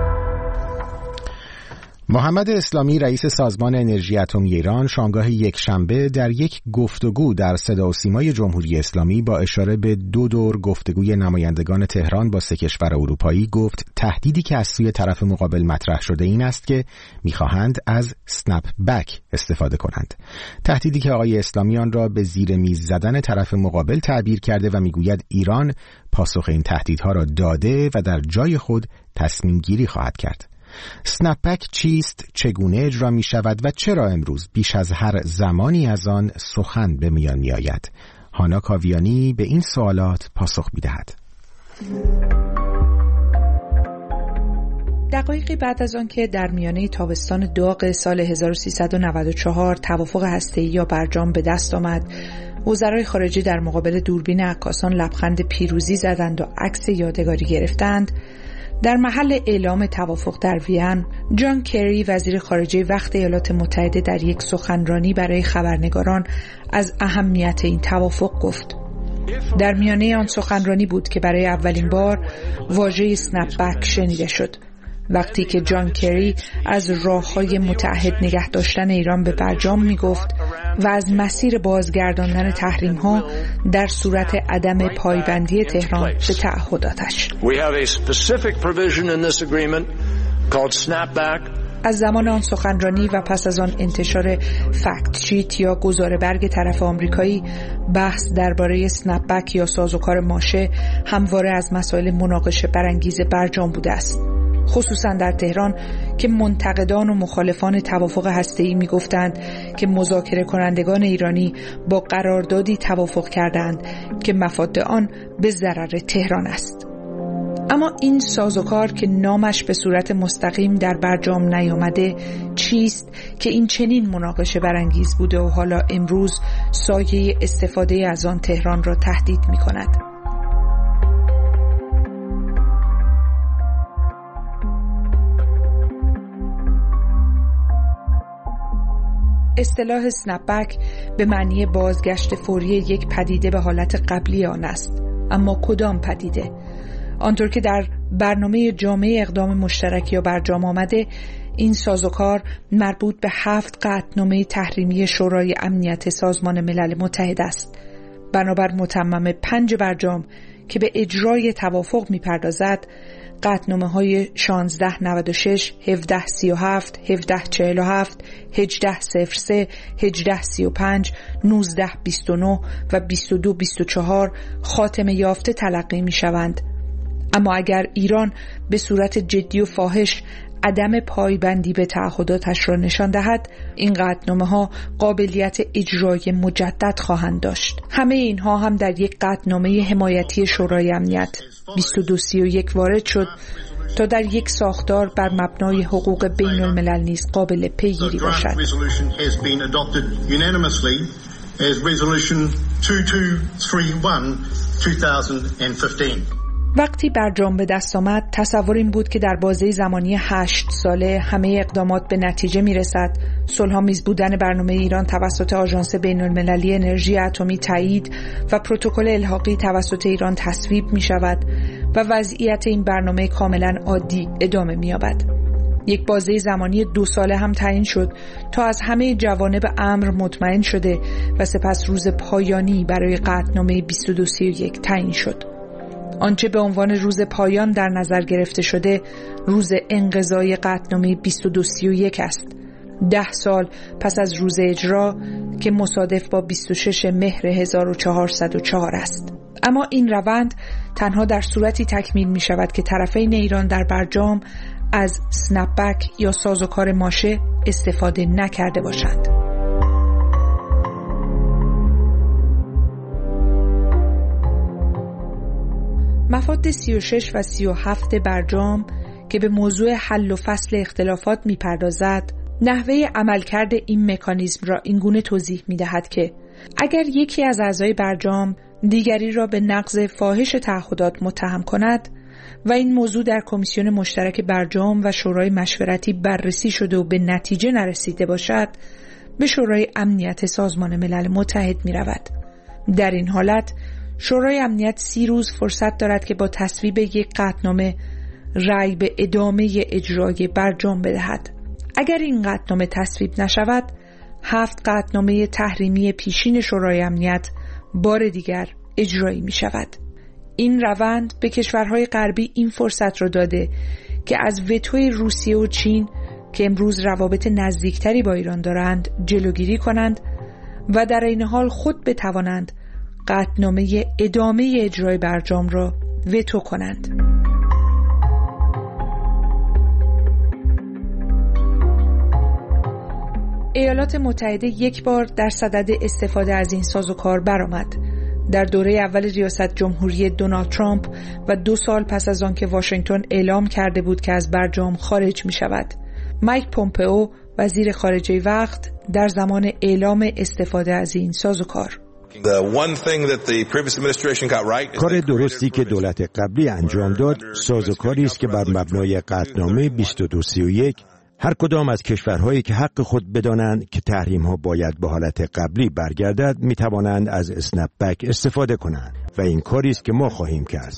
محمد اسلامی، رئیس سازمان انرژی اتمی ایران، شامگاه یکشنبه در یک گفتگو در صدا و سیمای جمهوری اسلامی با اشاره به 2 دور گفتگوی نمایندگان تهران با 3 کشور اروپایی گفت تهدیدی که از سوی طرف مقابل مطرح شده این است که می‌خواهند از اسنپ بک استفاده کنند. تهدیدی که آقای اسلامی آن را به زیر میز زدن طرف مقابل تعبیر کرده و میگوید ایران پاسخ این تهدیدها را داده و در جای خود تصمیم گیری خواهد کرد. سنپ بک چیست، چگونه اجرا می شود و چرا امروز بیش از هر زمانی از آن سخن به میان می آید؟ هانا کاویانی به این سوالات پاسخ می دهد. دقایقی بعد از آن که در میانه تابستان داغ سال 1394 توافق هسته‌ای یا برجام به دست آمد، وزرای خارجه در مقابل دوربین عکاسان لبخند پیروزی زدند و عکس یادگاری گرفتند. در محل اعلام توافق در وین، جان کری وزیر خارجه وقت ایالات متحده در یک سخنرانی برای خبرنگاران از اهمیت این توافق گفت. در میانه آن سخنرانی بود که برای اولین بار واژه سنپ بک شنیده شد. وقتی که جان کری از راه‌های متعهد نگه داشتن ایران به برجام می‌گفت و از مسیر بازگرداندن تحریم‌ها در صورت عدم پایبندی تهران به تعهداتش. از زمان آن سخنرانی و پس از آن انتشار فکت شیت یا گزاره برگ طرف آمریکایی، بحث درباره سنپ بک یا سازوکار ماشه همواره از مسائل مناقشه برانگیز برجام بوده است. خصوصا در تهران که منتقدان و مخالفان توافق هسته‌ای می‌گفتند که مذاکره کنندگان ایرانی با قراردادی توافق کردند که مفاد آن به ضرر تهران است. اما این سازوکار که نامش به صورت مستقیم در برجام نیامده چیست که این چنین مناقشه برانگیز بوده و حالا امروز سایه استفاده از آن تهران را تهدید می‌کند؟ اصطلاح سنپ بک به معنی بازگشت فوری یک پدیده به حالت قبلی آن است. اما کدام پدیده؟ آنطور که در برنامه جامعه اقدام مشترک یا برجام آمده، این سازوکار مربوط به 7 قطعنامه تحریمی شورای امنیت سازمان ملل متحد است. بنابر متمم 5 برجام که به اجرای توافق می‌پردازد، قطعنامه‌های 1696، 1737، 1747، 1803، 1835، 1929 و 2224 خاتمه یافته تلقی می‌شوند. اما اگر ایران به صورت جدی و فاحش عدم پایبندی به تعهداتش را نشان دهد، این قطعنامه‌ها قابلیت اجرای مجدد خواهند داشت. همه اینها هم در یک قطعنامه حمایتی شورای امنیت 2231 وارد شد تا در یک ساختار بر مبنای حقوق بین الملل نیز قابل پیگیری باشد. وقتی برجام به دست آمد، تصور این بود که در بازه زمانی 8 ساله همه اقدامات به نتیجه میرسد، صلح‌آمیز بودن برنامه ایران توسط آژانس بین‌المللی انرژی اتمی تایید و پروتکل الحاقی توسط ایران تصویب می شود و وضعیت این برنامه کاملا عادی ادامه می یابد. یک بازه زمانی 2 ساله هم تعیین شد تا از همه جوانب امر مطمئن شده و سپس روز پایانی برای قطعنامه 2231 تعیین شد. آنچه به عنوان روز پایان در نظر گرفته شده روز انقضای قطعنامه 2231 است. 10 سال پس از روز اجرا که مصادف با 26 مهر 1404 است. اما این روند تنها در صورتی تکمیل می شود که طرفین ایران در برجام از سنپ بک یا سازوکار ماشه استفاده نکرده باشند. مفاد 36 و 37 برجام که به موضوع حل و فصل اختلافات می‌پردازد، نحوه عملکرد این مکانیزم را اینگونه توضیح می‌دهد که اگر یکی از اعضای برجام دیگری را به نقض فاحش تعهدات متهم کند و این موضوع در کمیسیون مشترک برجام و شورای مشورتی بررسی شده و به نتیجه نرسیده باشد، به شورای امنیت سازمان ملل متحد می‌رود. در این حالت شورای امنیت 30 روز فرصت دارد که با تصویب یک قطعنامه رأی به ادامه اجرای برجام بدهد. اگر این قطعنامه تصویب نشود، 7 قطعنامه تحریمی پیشین شورای امنیت بار دیگر اجرایی می شود. این روند به کشورهای غربی این فرصت را داده که از وتوی روسیه و چین که امروز روابط نزدیکتری با ایران دارند جلوگیری کنند و در این حال خود بتوانند قطعنامه ادامه اجرای برجام را وتو کنند. ایالات متحده یک بار در صدد استفاده از این سازوکار برآمد. در دوره اول ریاست جمهوری دونالد ترامپ و 2 سال پس از آن که واشنگتن اعلام کرده بود که از برجام خارج می شود. مایک پومپئو وزیر خارجه وقت در زمان اعلام استفاده از این سازوکار کار درستی که دولت قبلی انجام داد سازوکاری است که بر مبنای قطعنامه 2231 هر کدام از کشورهایی که حق خود بدانند که تحریم‌ها باید به حالت قبلی برگردد می‌توانند از اسنپ بک استفاده کنند و این کاری است که ما خواهیم کرد.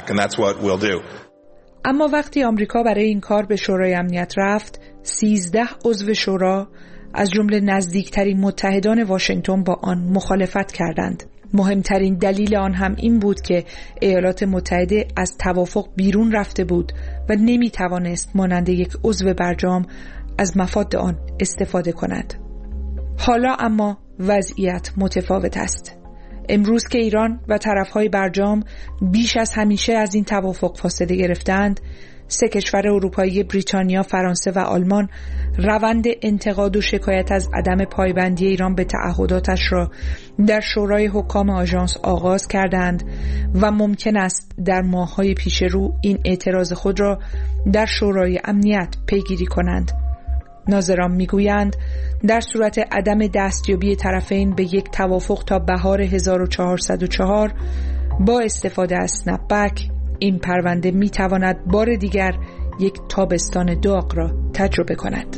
اما وقتی آمریکا برای این کار به شورای امنیت رفت، 13 عضو شورا از جمله نزدیکترین متحدان واشنگتن با آن مخالفت کردند. مهمترین دلیل آن هم این بود که ایالات متحده از توافق بیرون رفته بود و نمیتوانست مانند یک عضو برجام از مفاد آن استفاده کند. حالا اما وضعیت متفاوت است. امروز که ایران و طرفهای برجام بیش از همیشه از این توافق فاصله گرفتند، 3 کشور اروپایی بریتانیا، فرانسه و آلمان روند انتقاد و شکایت از عدم پایبندی ایران به تعهداتش را در شورای حکام آژانس آغاز کردند و ممکن است در ماه‌های پیش رو این اعتراض خود را در شورای امنیت پیگیری کنند. ناظران میگویند در صورت عدم دستیابی طرفین به یک توافق تا بهار 1404 با استفاده از اسنپ بک این پرونده میتواند بار دیگر یک تابستان داغ را تجربه کند.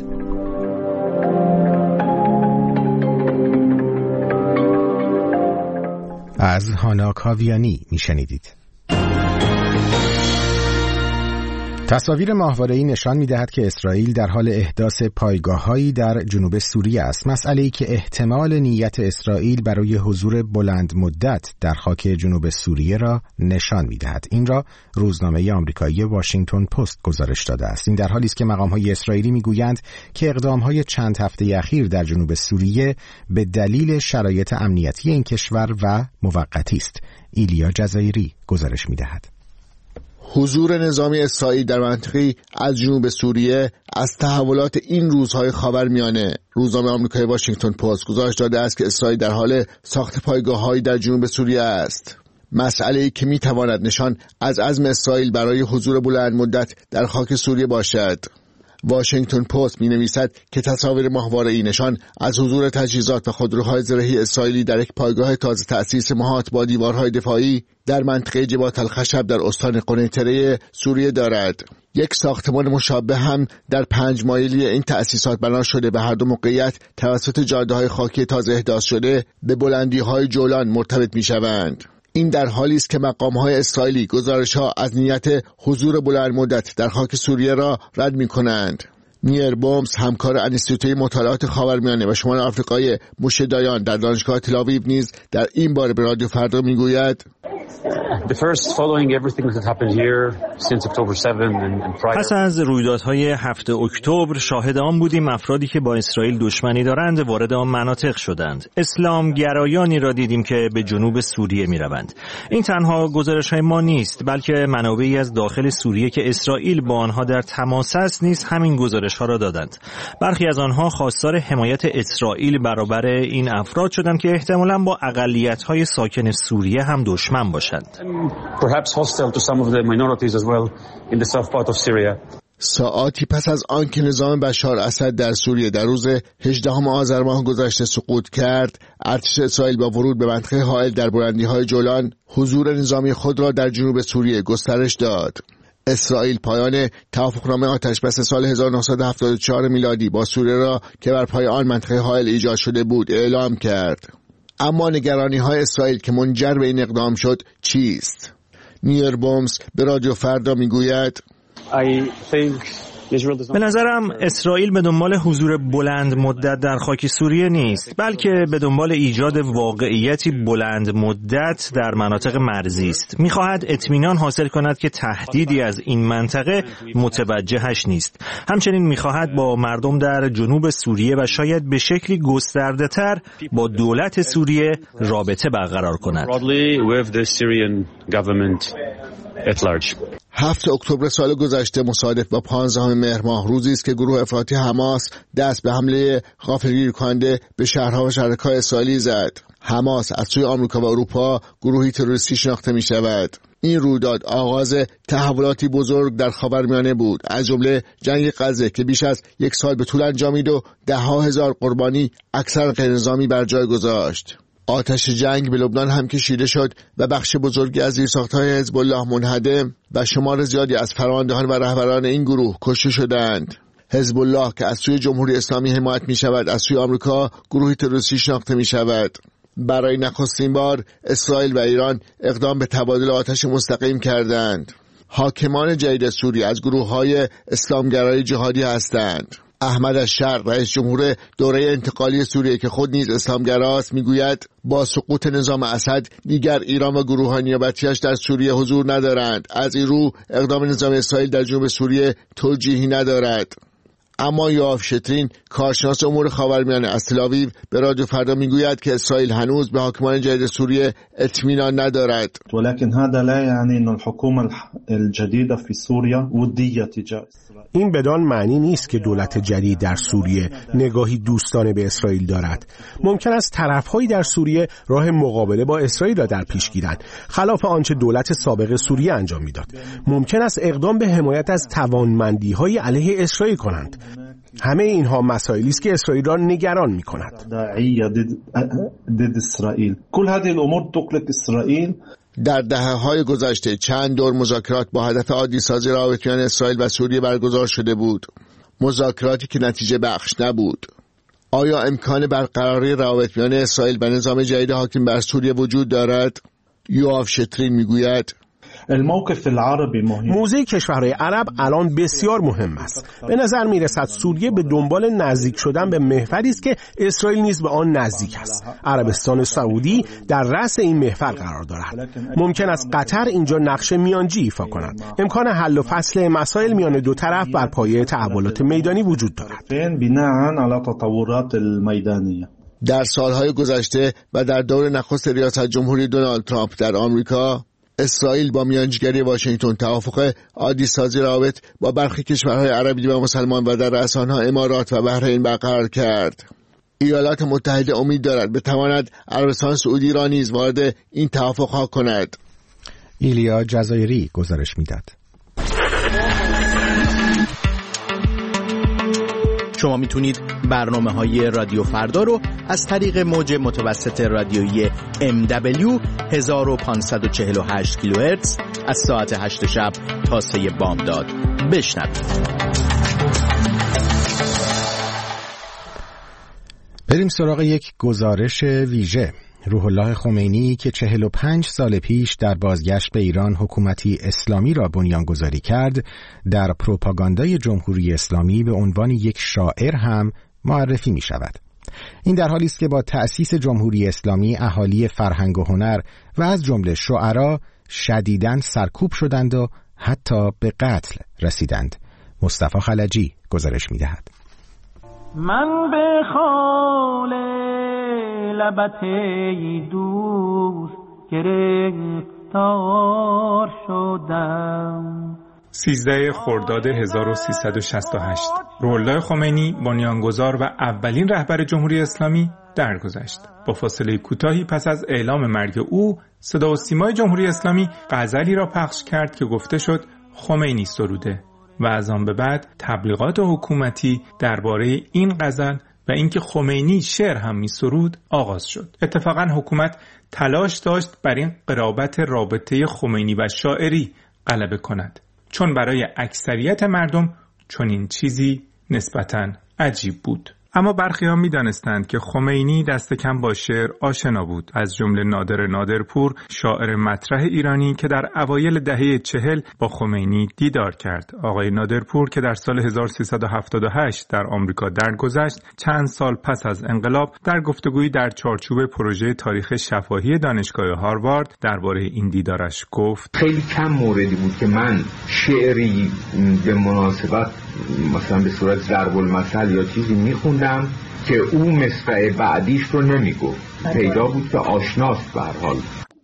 از هانا کاویانی میشنیدید. تصاویر ماهواره‌ای نشان می‌دهد که اسرائیل در حال احداث پایگاه‌هایی در جنوب سوریه است، مسئله‌ای که احتمال نیت اسرائیل برای حضور بلند مدت در خاک جنوب سوریه را نشان می‌دهد. این را روزنامه آمریکایی واشنگتن پست گزارش داده است. این در حالی است که مقام‌های اسرائیلی می‌گویند که اقدام‌های چند هفته اخیر در جنوب سوریه به دلیل شرایط امنیتی این کشور و موقتی است. ایلیا جزایری گزارش می‌دهد. حضور نظامی اسرائیل در منطقه‌ای از جنوب سوریه از تحولات این روزهای خاورمیانه. روزنامه آمریکایی واشنگتن پست گزارش داده است که اسرائیل در حال ساخت پایگاه‌هایی در جنوب سوریه است. مسئله‌ای که می‌تواند نشان از عزم اسرائیل برای حضور بلند مدت در خاک سوریه باشد. واشنگتن پست می‌نویسد که تصاویر ماهواره‌ای نشان از حضور تجهیزات و خودروهای زرهی اسرائیلی در یک پایگاه تازه تأسیس محاط با دیوارهای دفاعی در منطقه جبات الخشب در استان قنیطره سوریه دارد. یک ساختمان مشابه هم در 5 مایلی این تأسیسات بنا شده به هر دو موقعیت توسط جاده‌های خاکی تازه احداث شده به بلندی‌های جولان مرتبط می‌شوند. این در حالی است که مقام‌های اسرائیلی گزارش‌ها از نیت حضور بلند مدت در خاک سوریه را رد می‌کنند. نیر بومز، همکار انستیتوی مطالعات خاورمیانه و شمال آفریقای موشه دایان در دانشگاه تل‌آویو نیز در این باره به رادیو فردا میگوید پس از رویدادهای 7 اکتبر شاهد آن بودیم افرادی که با اسرائیل دشمنی دارند وارد آن مناطق شدند. اسلام گرایانی را دیدیم که به جنوب سوریه می روند. این تنها گزارش های ما نیست، بلکه منابعی از داخل سوریه که اسرائیل با آنها در تماس است نیز همین گزارش ها را دادند. برخی از آنها خواستار حمایت اسرائیل برابر این افراد شدند که احتمالاً با اقلیت های ساکن سوریه هم دشمن باشند. ساعاتی پس از آنکه نظام بشار اسد در سوریه در روز 18 آذر ماه گذشته سقوط کرد، ارتش اسرائیل با ورود به منطقه حائل در بلندی‌های جولان حضور نظامی خود را در جنوب سوریه گسترش داد. اسرائیل پایان توافقنامه آتشبس سال 1974 میلادی با سوریه را که بر پای آن منطقه حائل ایجاد شده بود اعلام کرد. اما نگرانی‌های اسرائیل که منجر به این اقدام شد چیست؟ نیر بومز به رادیو فردا میگوید به نظرم اسرائیل به دنبال حضور بلند مدت در خاک سوریه نیست، بلکه به دنبال ایجاد واقعیتی بلند مدت در مناطق مرزی است. می‌خواهد اطمینان حاصل کند که تهدیدی از این منطقه متوجهش نیست. همچنین می‌خواهد با مردم در جنوب سوریه و شاید به شکلی گسترده‌تر با دولت سوریه رابطه برقرار کند. 7 اکتبر سال گذشته مصادف با 15 مهر ماه روزی است که گروه افراطی حماس دست به حمله غافلگیر کننده به شهرها و شهرک‌های اسرائیلی زد. حماس از سوی آمریکا و اروپا گروهی تروریستی شناخته می شود. این رویداد آغاز تحولاتی بزرگ در خاورمیانه بود، از جمله جنگ غزه که بیش از 1 سال به طول انجامید و ده‌ها هزار قربانی اکثر غیرنظامی بر جای گذاشت. آتش جنگ به لبنان هم کشیده شد و بخش بزرگی از زیرساخت‌های حزب الله منهدم و شمار زیادی از فرماندهان و رهبران این گروه کشته شدند. حزب الله که از سوی جمهوری اسلامی حمایت می شود، از سوی آمریکا گروهی تروریستی شناخته می شود. برای نخستین بار اسرائیل و ایران اقدام به تبادل آتش مستقیم کردند. حاکمان جدید سوریه از گروه‌های اسلامگرای جهادی هستند. احمد الشر رئیس جمهور دوره انتقالی سوریه که خود نیز اسلامگراست میگوید با سقوط نظام اسد دیگر ایران و گروه‌های نیابتی‌اش در سوریه حضور ندارند. از این رو اقدام نظام اسرائیل در جنوب سوریه توجیهی ندارد. اما یوآف شترین کارشناس امور خاورمیانه از تل‌آویو به رادیو فردا میگوید که اسرائیل هنوز به حاکمان جدید سوریه اطمینان ندارد. ولكن هذا لا يعني ان الحكومه الجديده في سوريا وديه تجاه اسرائيل. این بدان معنی نیست که دولت جدید در سوریه نگاهی دوستانه به اسرائیل دارد. ممکن است طرف‌هایی در سوریه راه مقابله با اسرائیل را در پیش گیرند، خلاف آنچه دولت سابق سوریه انجام میداد. ممکن است اقدام به حمایت از توانمندی‌های علیه اسرائیل کنند. همه اینها مسائلی است که اسرائیل را نگران می‌کند. كل هذه الامور تقلق اسرائیل. در دهه‌های گذشته چند دور مذاکرات با هدف عادی‌سازی روابط میان اسرائیل و سوریه برگزار شده بود. مذاکراتی که نتیجه بخش نبود. آیا امکان برقراری روابط میان اسرائیل و نظام جدید حاکم بر سوریه وجود دارد؟ یوآف شترین میگوید الموقف العربی مهم. موضع کشورهای عرب الان بسیار مهم است. به نظر میرسد سوریه به دنبال نزدیک شدن به محوری است که اسرائیل نیز به آن نزدیک است. عربستان سعودی در رأس این محور قرار دارد. ممکن است قطر اینجا نقش میانجی ایفا کند. امکان حل و فصل مسائل میان دو طرف بر پایه تحولات میدانی وجود دارد. بناء علی تطورات المیدانیه. در سالهای گذشته و در دور نخست ریاست جمهوری دونالد ترامپ در آمریکا، اسرائیل با میانجیگری واشنگتن توافق عادی سازی روابط با برخی کشورهای عربی و مسلمان و در رأس آنها امارات و بحرین برقرار کرد. ایالات متحده امید دارد بتواند عربستان سعودی را نیز وارد این توافقها کند. ایلیا جزایری گزارش میداد. شما میتونید برنامه‌های رادیو فردا رو از طریق موج متوسط رادیویی MW 1548 کیلوهرتز از ساعت 8 شب تا 3 بامداد بشنوید. بریم سراغ یک گزارش ویژه. روح الله خمینی که 45 سال پیش در بازگشت به ایران حکومتی اسلامی را بنیانگذاری کرد، در پروپاگاندای جمهوری اسلامی به عنوان یک شاعر هم معرفی می شود. این در حالی است که با تأسیس جمهوری اسلامی اهالی فرهنگ و هنر و از جمله شعرا شدیداً سرکوب شدند و حتی به قتل رسیدند. مصطفی خلجی گزارش می دهد. من به خال لبت دوست گرفتار شدم. 13 خرداد 1368 روح الله خمینی بنیانگذار و اولین رهبر جمهوری اسلامی درگذشت. با فاصله کوتاهی پس از اعلام مرگ او، صدا و سیمای جمهوری اسلامی غزلی را پخش کرد که گفته شد خمینی سروده و از آن به بعد تبلیغات حکومتی درباره این غزل و اینکه خمینی شعر هم می سرود آغاز شد. اتفاقا حکومت تلاش داشت بر این قرابت رابطه خمینی و شاعری غلبه کند، چون برای اکثریت مردم چنین چیزی نسبتاً عجیب بود. اما برخی‌ها می‌دانستند که خمینی دست کم با شعر آشنا بود، از جمله نادر نادرپور، شاعر مطرح ایرانی که در اوایل دهه 40 با خمینی دیدار کرد. آقای نادرپور که در سال 1378 در آمریکا درگذشت، چند سال پس از انقلاب در گفتگویی در چارچوب پروژه تاریخ شفاهی دانشگاه هاروارد درباره این دیدارش گفت: خیلی کم موردی بود که من شعری به مناسبت مثلا به صورت ضرب المثل یا چیزی میخوندم که او مصرع بعدیش رو نمیگفت. پیدا بود که آشناست به هر حال.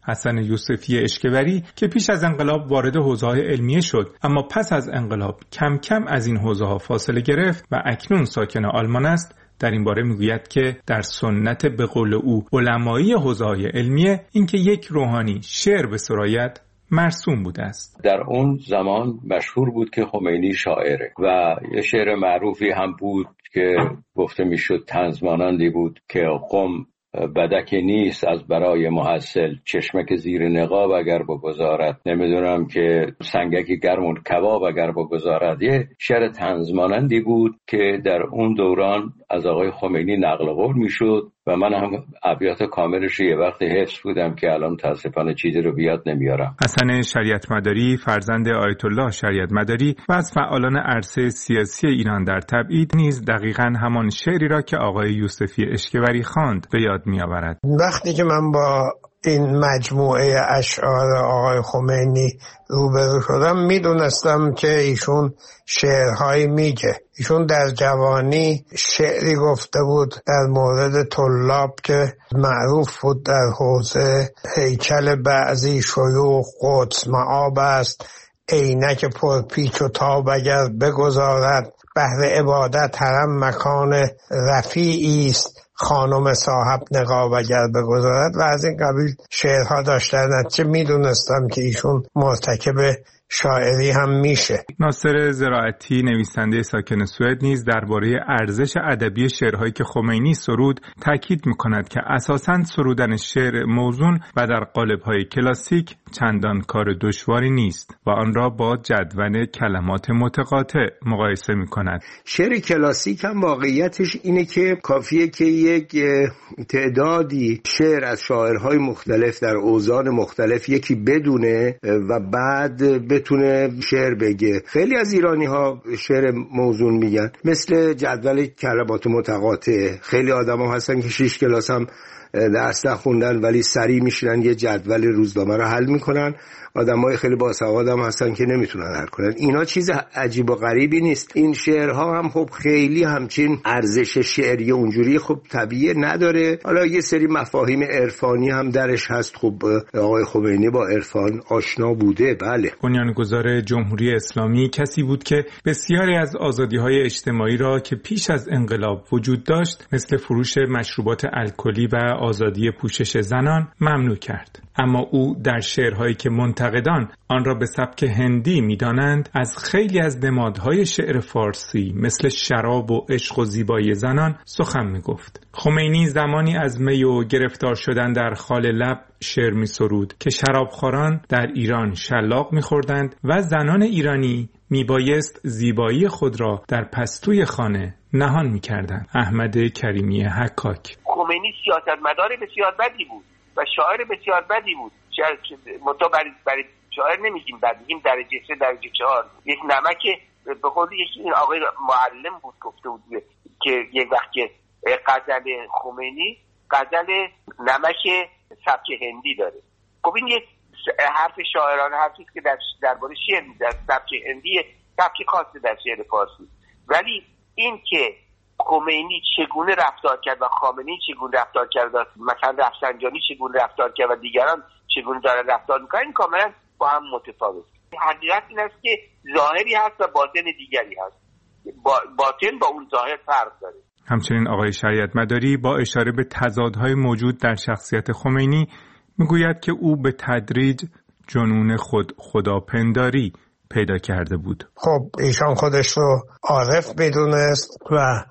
حسن یوسفی اشکبری که پیش از انقلاب وارد حوزه‌های علمیه شد اما پس از انقلاب کم کم از این حوزه‌ها فاصله گرفت و اکنون ساکن آلمان است، در این باره میگوید که در سنت به قول او علمایی حوزه‌های علمیه اینکه یک روحانی شعر بسراید مرسوم بوده است. در اون زمان مشهور بود که خمینی شاعره و یه شعر معروفی هم بود که گفته میشد طنز مانندی بود که قم بدک نیست از برای محصل، چشمک زیر نقاب اگر بگذارد، نمیدونم که سنگکی گرم کباب اگر بگذارد. یه شعر طنز مانندی بود که در اون دوران از آقای خمینی نقل قول میشد و من هم ابیات کاملش یه وقت حفظ بودم که الان متاسفانه چیزی رو بیاد نمیارم. حسن شریعت مداری فرزند آیت الله شریعت مداری و از فعالان عرصه سیاسی ایران در تبعید نیز دقیقاً همان شعری را که آقای یوسفی اشکبری خواند به یاد میآورد. وقتی که من با این مجموعه اشعار آقای خمینی روبرو شدم میدونستم که ایشون شعرهایی میگه. ایشون در جوانی شعری گفته بود در مورد طلاب که معروف بود در حوزه هیکل بعضی شیوخ قدس معاب است، عینک پرپیچ و تاب اگر بگذارد، بهر عبادت حرم مکان رفیعی است، خانم صاحب نقاب اگر بگذارد و از این قبیل شعرها داشتن. چه میدونستم که ایشون مرتکب شاعری هم میشه. ناصر زراعتی نویسنده ساکن سوئد نیز درباره ارزش ادبی شعرهایی که خمینی سرود تاکید میکند که اساساً سرودن شعر موزون و در قالب‌های کلاسیک چندان کار دشواری نیست و آن را با جدول کلمات متقاطع مقایسه میکند. شعر کلاسیک هم واقعیتش اینه که کافیه که یک تعدادی شعر از شاعرهای مختلف در اوزان مختلف یکی بدونه و بعد بتونه شعر بگه. خیلی از ایرانی ها شعر موزون میگن، مثل جدول کلمات متقاطع. خیلی آدم ها هستن که 6 کلاس هم درس نخوندن ولی سریع میشینن یه جدول روزنامه رو حل میکنن. آدمای خیلی باسواد هم هستن که نمیتونن حل کنن. اینا چیز عجیب و غریبی نیست. این شعرها هم خب خیلی همچین ارزش شعری اونجوری خب طبیعی نداره. حالا یه سری مفاهیم عرفانی هم درش هست. خب آقای خمینی با عرفان آشنا بوده. بله. بنیانگذار جمهوری اسلامی کسی بود که بسیاری از آزادی‌های اجتماعی را که پیش از انقلاب وجود داشت، مثل فروش مشروبات الکلی و آزادی پوشش زنان، ممنوع کرد. اما او در شعرهایی که منتقدان آن را به سبک هندی می‌دانند از خیلی از نمادهای شعر فارسی مثل شراب و عشق و زیبایی زنان سخن می‌گفت. خمینی زمانی از می و گرفتار شدن در خال لب شعر می‌سرود که شرابخواران در ایران شلاق می‌خوردند و زنان ایرانی میبایست زیبایی خود را در پستوی خانه نهان می‌کردند. احمد کریمی حکاک. خمینی سیاستمدار بسیار بدی بود و شاعر بسیار بدی بود. متا برای شاعر نمیگیم بد، میگیم درجه 3 درجه 4. یک نمک به خود این آقای معلم بود گفته بود که یک وقت که غزل خمینی غزل نمک سبک هندی داره. خب این یک حرف شاعرانه، حرفی که درباره شعر می‌زد. سبک هندی سبک خاصی در شعر فارسی. ولی این که خمینی چگونه رفتار کرد و خامنه‌ای چگونه رفتار کرد، مثلا رفسنجانی چگونه رفتار کرد و دیگران چگونه دارن رفتار میکنن، این کاملا با هم متفاوت. حقیقت این است که ظاهری هست و باطن دیگری هست. باطن با اون ظاهر فرق داره. همچنین آقای شریعت مداری با اشاره به تضادهای موجود در شخصیت خمینی میگوید که او به تدریج جنون خداپنداری پیدا کرده بود. خب ایشان خودش رو عارف میدونست و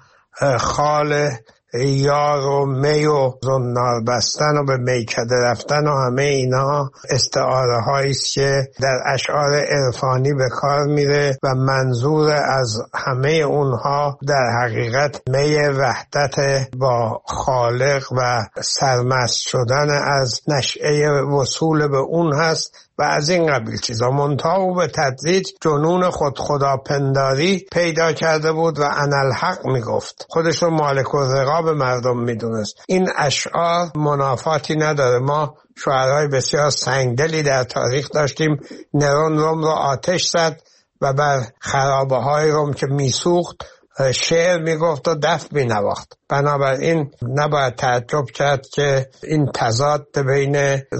خال یار و می و زنار بستن و به میکده رفتن و همه اینا استعاره هاییست که در اشعار عرفانی به کار میره و منظور از همه اونها در حقیقت می وحدت با خالق و سرمست شدن از نشأه وصول به اون هست و از این قبیل چیزا. منتها او به تدریج جنون خداپنداری پیدا کرده بود و انالحق میگفت. خودش رو مالک الرقاب مردم میدونست. این اشعار منافاتی نداره. ما شعرهای بسیار سنگدلی در تاریخ داشتیم. نرون روم رو آتش زد و بر خرابه های روم که میسوخت شعر میگفت و دف مینواخت. بنابراین نباید تعجب کرد که این تضاد بین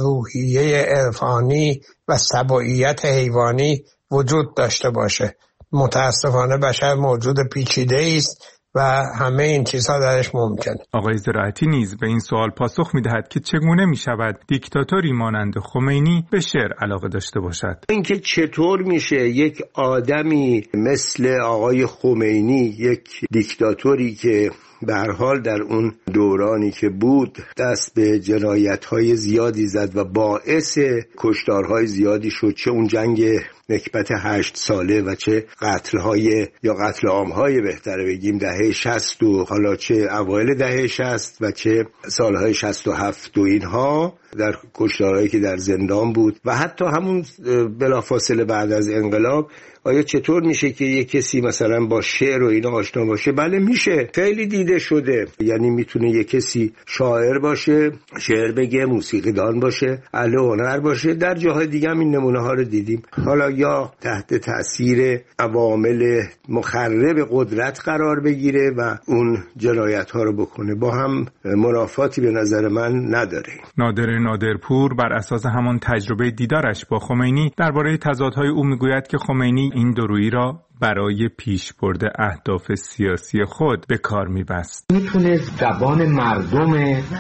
روحیه عرفانی و سبوعیت حیوانی وجود داشته باشه. متاسفانه بشر موجود پیچیده است و همه این چیزها درش ممکنه. آقای زراعتی نیز به این سوال پاسخ می‌دهد که چگونه می‌شود دیکتاتوری مانند خمینی به شعر علاقه داشته باشد. اینکه چطور میشه یک آدمی مثل آقای خمینی، یک دیکتاتوری که به هر حال در اون دورانی که بود دست به جنایت‌های زیادی زد و باعث کشتارهای زیادی شد، چه اون جنگ نکبت 8 ساله و چه قتل‌های یا قتل عام‌های بهتره بگیم دهه 60 و حالا چه اوایل دهه 60 و چه سالهای 67 و اینها، در کشتارهایی که در زندان بود و حتی همون بلافاصله بعد از انقلاب. آیا چطور میشه که یک کسی مثلا با شعر و اینا آشنا باشه؟ بله میشه، خیلی دیده شده. یعنی میتونه یک کسی شاعر باشه، شعر بگه، موسیقیدان باشه، اهل هنر باشه. در جاهای دیگه هم این نمونه ها رو دیدیم. حالا یا تحت تأثیر عوامل مخرب قدرت قرار بگیره و اون جنایت ها رو بکنه. با هم منافاتی به نظر من نداره. نادرپور بر اساس همان تجربه دیدارش با خمینی درباره تضادهای او میگوید که خمینی این دورویی را برای پیشبرد اهداف سیاسی خود به کار می‌بست. میتونه زبان مردم،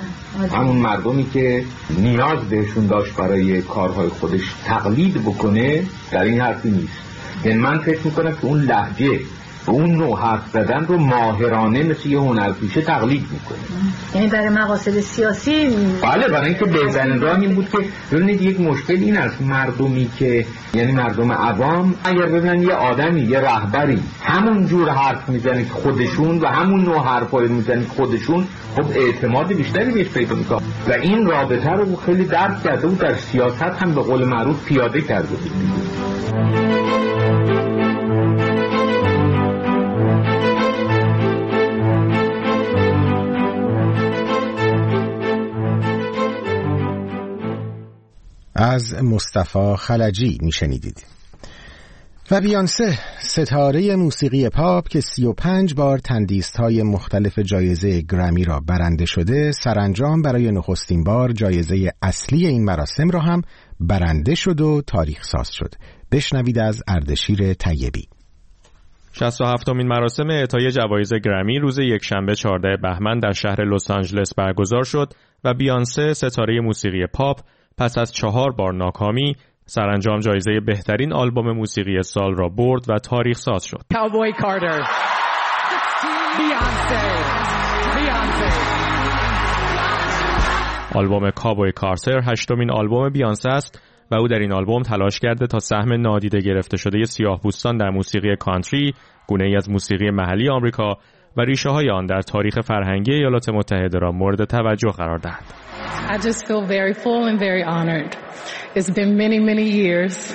همون مردمی که نیاز بهشون داشت برای کارهای خودش، تقلید بکنه. در این حرفی نیست. یعنی من فکر میکنم که اون لهجه و اون نوع حرف زدن رو ماهرانه مثل یه هنرپیشه تقلید میکنه. یعنی برای مقاصد سیاسی؟ بله، برای اینکه بهترین راه این بود که ببینید یک مشکل این است، مردمی که یعنی مردم عوام اگر ببینن یه آدمی، یه رهبری همون جور حرف میزنه که خودشون و همون نوع حرفایی میزنه که خودشون، خب اعتماد بیشتری بهش پیدا میکنه و این رابطه رو خیلی درک کرده بود، در سیاست هم به قول معروف پیاده کرده بود. از مصطفی خلجی میشنیدید. و بیانسه، ستاره موسیقی پاپ که 35 بار تندیست‌های مختلف جایزه گرمی را برنده شده، سرانجام برای نخستین بار جایزه اصلی این مراسم را هم برنده شد و تاریخ ساز شد. بشنوید از اردشیر طیبی. 67مین مراسم اعطای جوایز گرمی روز یکشنبه 14 بهمن در شهر لس آنجلس برگزار شد و بیانسه، ستاره موسیقی پاپ، پس از 4 بار ناکامی سرانجام جایزه بهترین آلبوم موسیقی سال را برد و تاریخ ساز شد. Cowboy Carter. آلبوم کابوی کارتر 8مین آلبوم بیانسه است و او در این آلبوم تلاش کرده تا سهم نادیده گرفته شده سیاه‌پوستان در موسیقی کانتری، گونه‌ای از موسیقی محلی آمریکا و ریشه‌های آن در تاریخ فرهنگی ایالات متحده را مورد توجه قرار دهد. I just feel very full and very honored. It's been many years.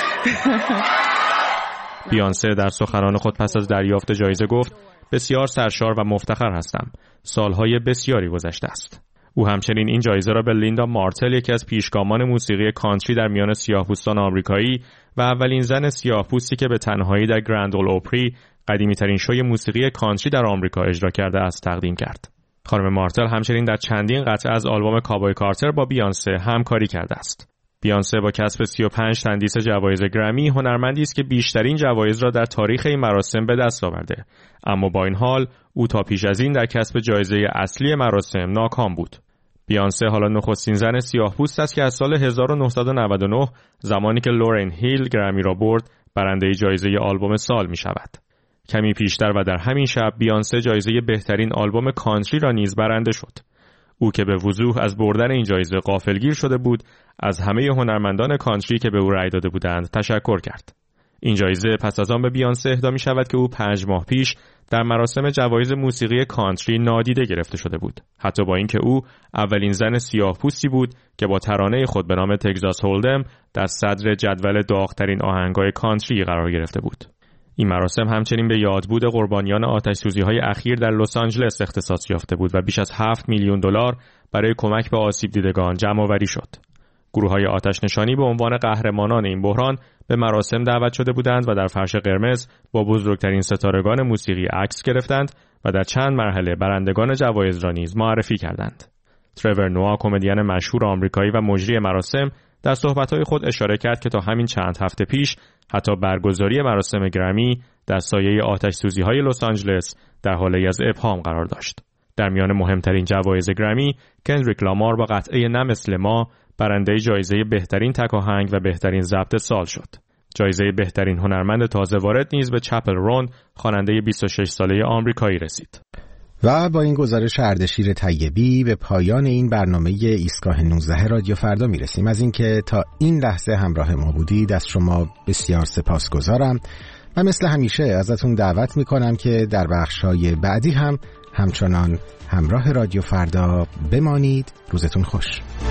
بیانسه در سخنران خود پس از دریافت جایزه گفت: بسیار سرشار و مفتخر هستم. سالهای بسیاری گذشته است. او همچنین این جایزه را به لیندا مارتل، یکی از پیشگامان موسیقی کانتری در میان سیاه‌پوستان آمریکایی و اولین زن سیاه‌پوستی که به تنهایی در گرند اول اوپری، قدیمی‌ترین شوی موسیقی کانتری در آمریکا اجرا کرده است، تقدیم کرد. خانم مارتل همچنین در چندین قطعه از آلبوم کابوی کارتر با بیانسه همکاری کرده است. بیانسه با کسب 35 تندیس جوایز گرمی، هنرمندی است که بیشترین جوایز را در تاریخ این مراسم به دست آورده، اما با این حال او تا پیش از این در کسب جایزه اصلی مراسم ناکام بود. بیانسه حالا نخستین زن سیاه‌پوست است که از سال 1999 زمانی که لورن هیل گرمی را برد، برنده جایزه آلبوم سال می شود. کمی پیشتر و در همین شب بیانسه جایزه بهترین آلبوم کانتری را نیز برنده شد. او که به وضوح از بردن این جایزه غافلگیر شده بود، از همه هنرمندان کانتری که به او رأی داده بودند تشکر کرد. این جایزه پس از آن به بیانسه اهدا می شود که او 5 ماه پیش در مراسم جوایز موسیقی کانتری نادیده گرفته شده بود، حتی با اینکه او اولین زن سیاه‌پوستی بود که با ترانه خود به نام تگزاس هولدم در صدر جدول داغ‌ترین آهنگ‌های کانتری قرار گرفته بود. این مراسم همچنین به یادبود قربانیان آتش‌سوزی‌های اخیر در لس آنجلس اختصاص یافته بود و بیش از $7 میلیون برای کمک به آسیب دیدگان جمع‌آوری شد. گروه‌های آتش نشانی به عنوان قهرمانان این بحران به مراسم دعوت شده بودند و در فرش قرمز با بزرگترین ستارگان موسیقی عکس گرفتند و در چند مرحله برندگان جوایز را نیز معرفی کردند. ترور نوآ، کمدین مشهور آمریکایی و مجری مراسم، در صحبت‌های خود اشاره کرد که تا همین چند هفته پیش حتی برگزاری مراسم گرمی در سایه آتش‌سوزی‌های لس آنجلس در حالی از ابهام قرار داشت. در میان مهمترین جوایز گرمی، کندریک لامار با قطعه نه مثل ما برنده جایزه بهترین تک آهنگ و بهترین ضبط سال شد. جایزه بهترین هنرمند تازه وارد نیز به چپل رون، خواننده 26 ساله آمریکایی رسید. و با این گزارش اردشیر طیبی به پایان این برنامه ایستگاه 19 رادیو فردا میرسیم. از اینکه تا این لحظه همراه ما بودید از شما بسیار سپاسگزارم و مثل همیشه ازتون دعوت میکنم که در بخش‌های بعدی هم همچنان همراه رادیو فردا بمانید. روزتون خوش.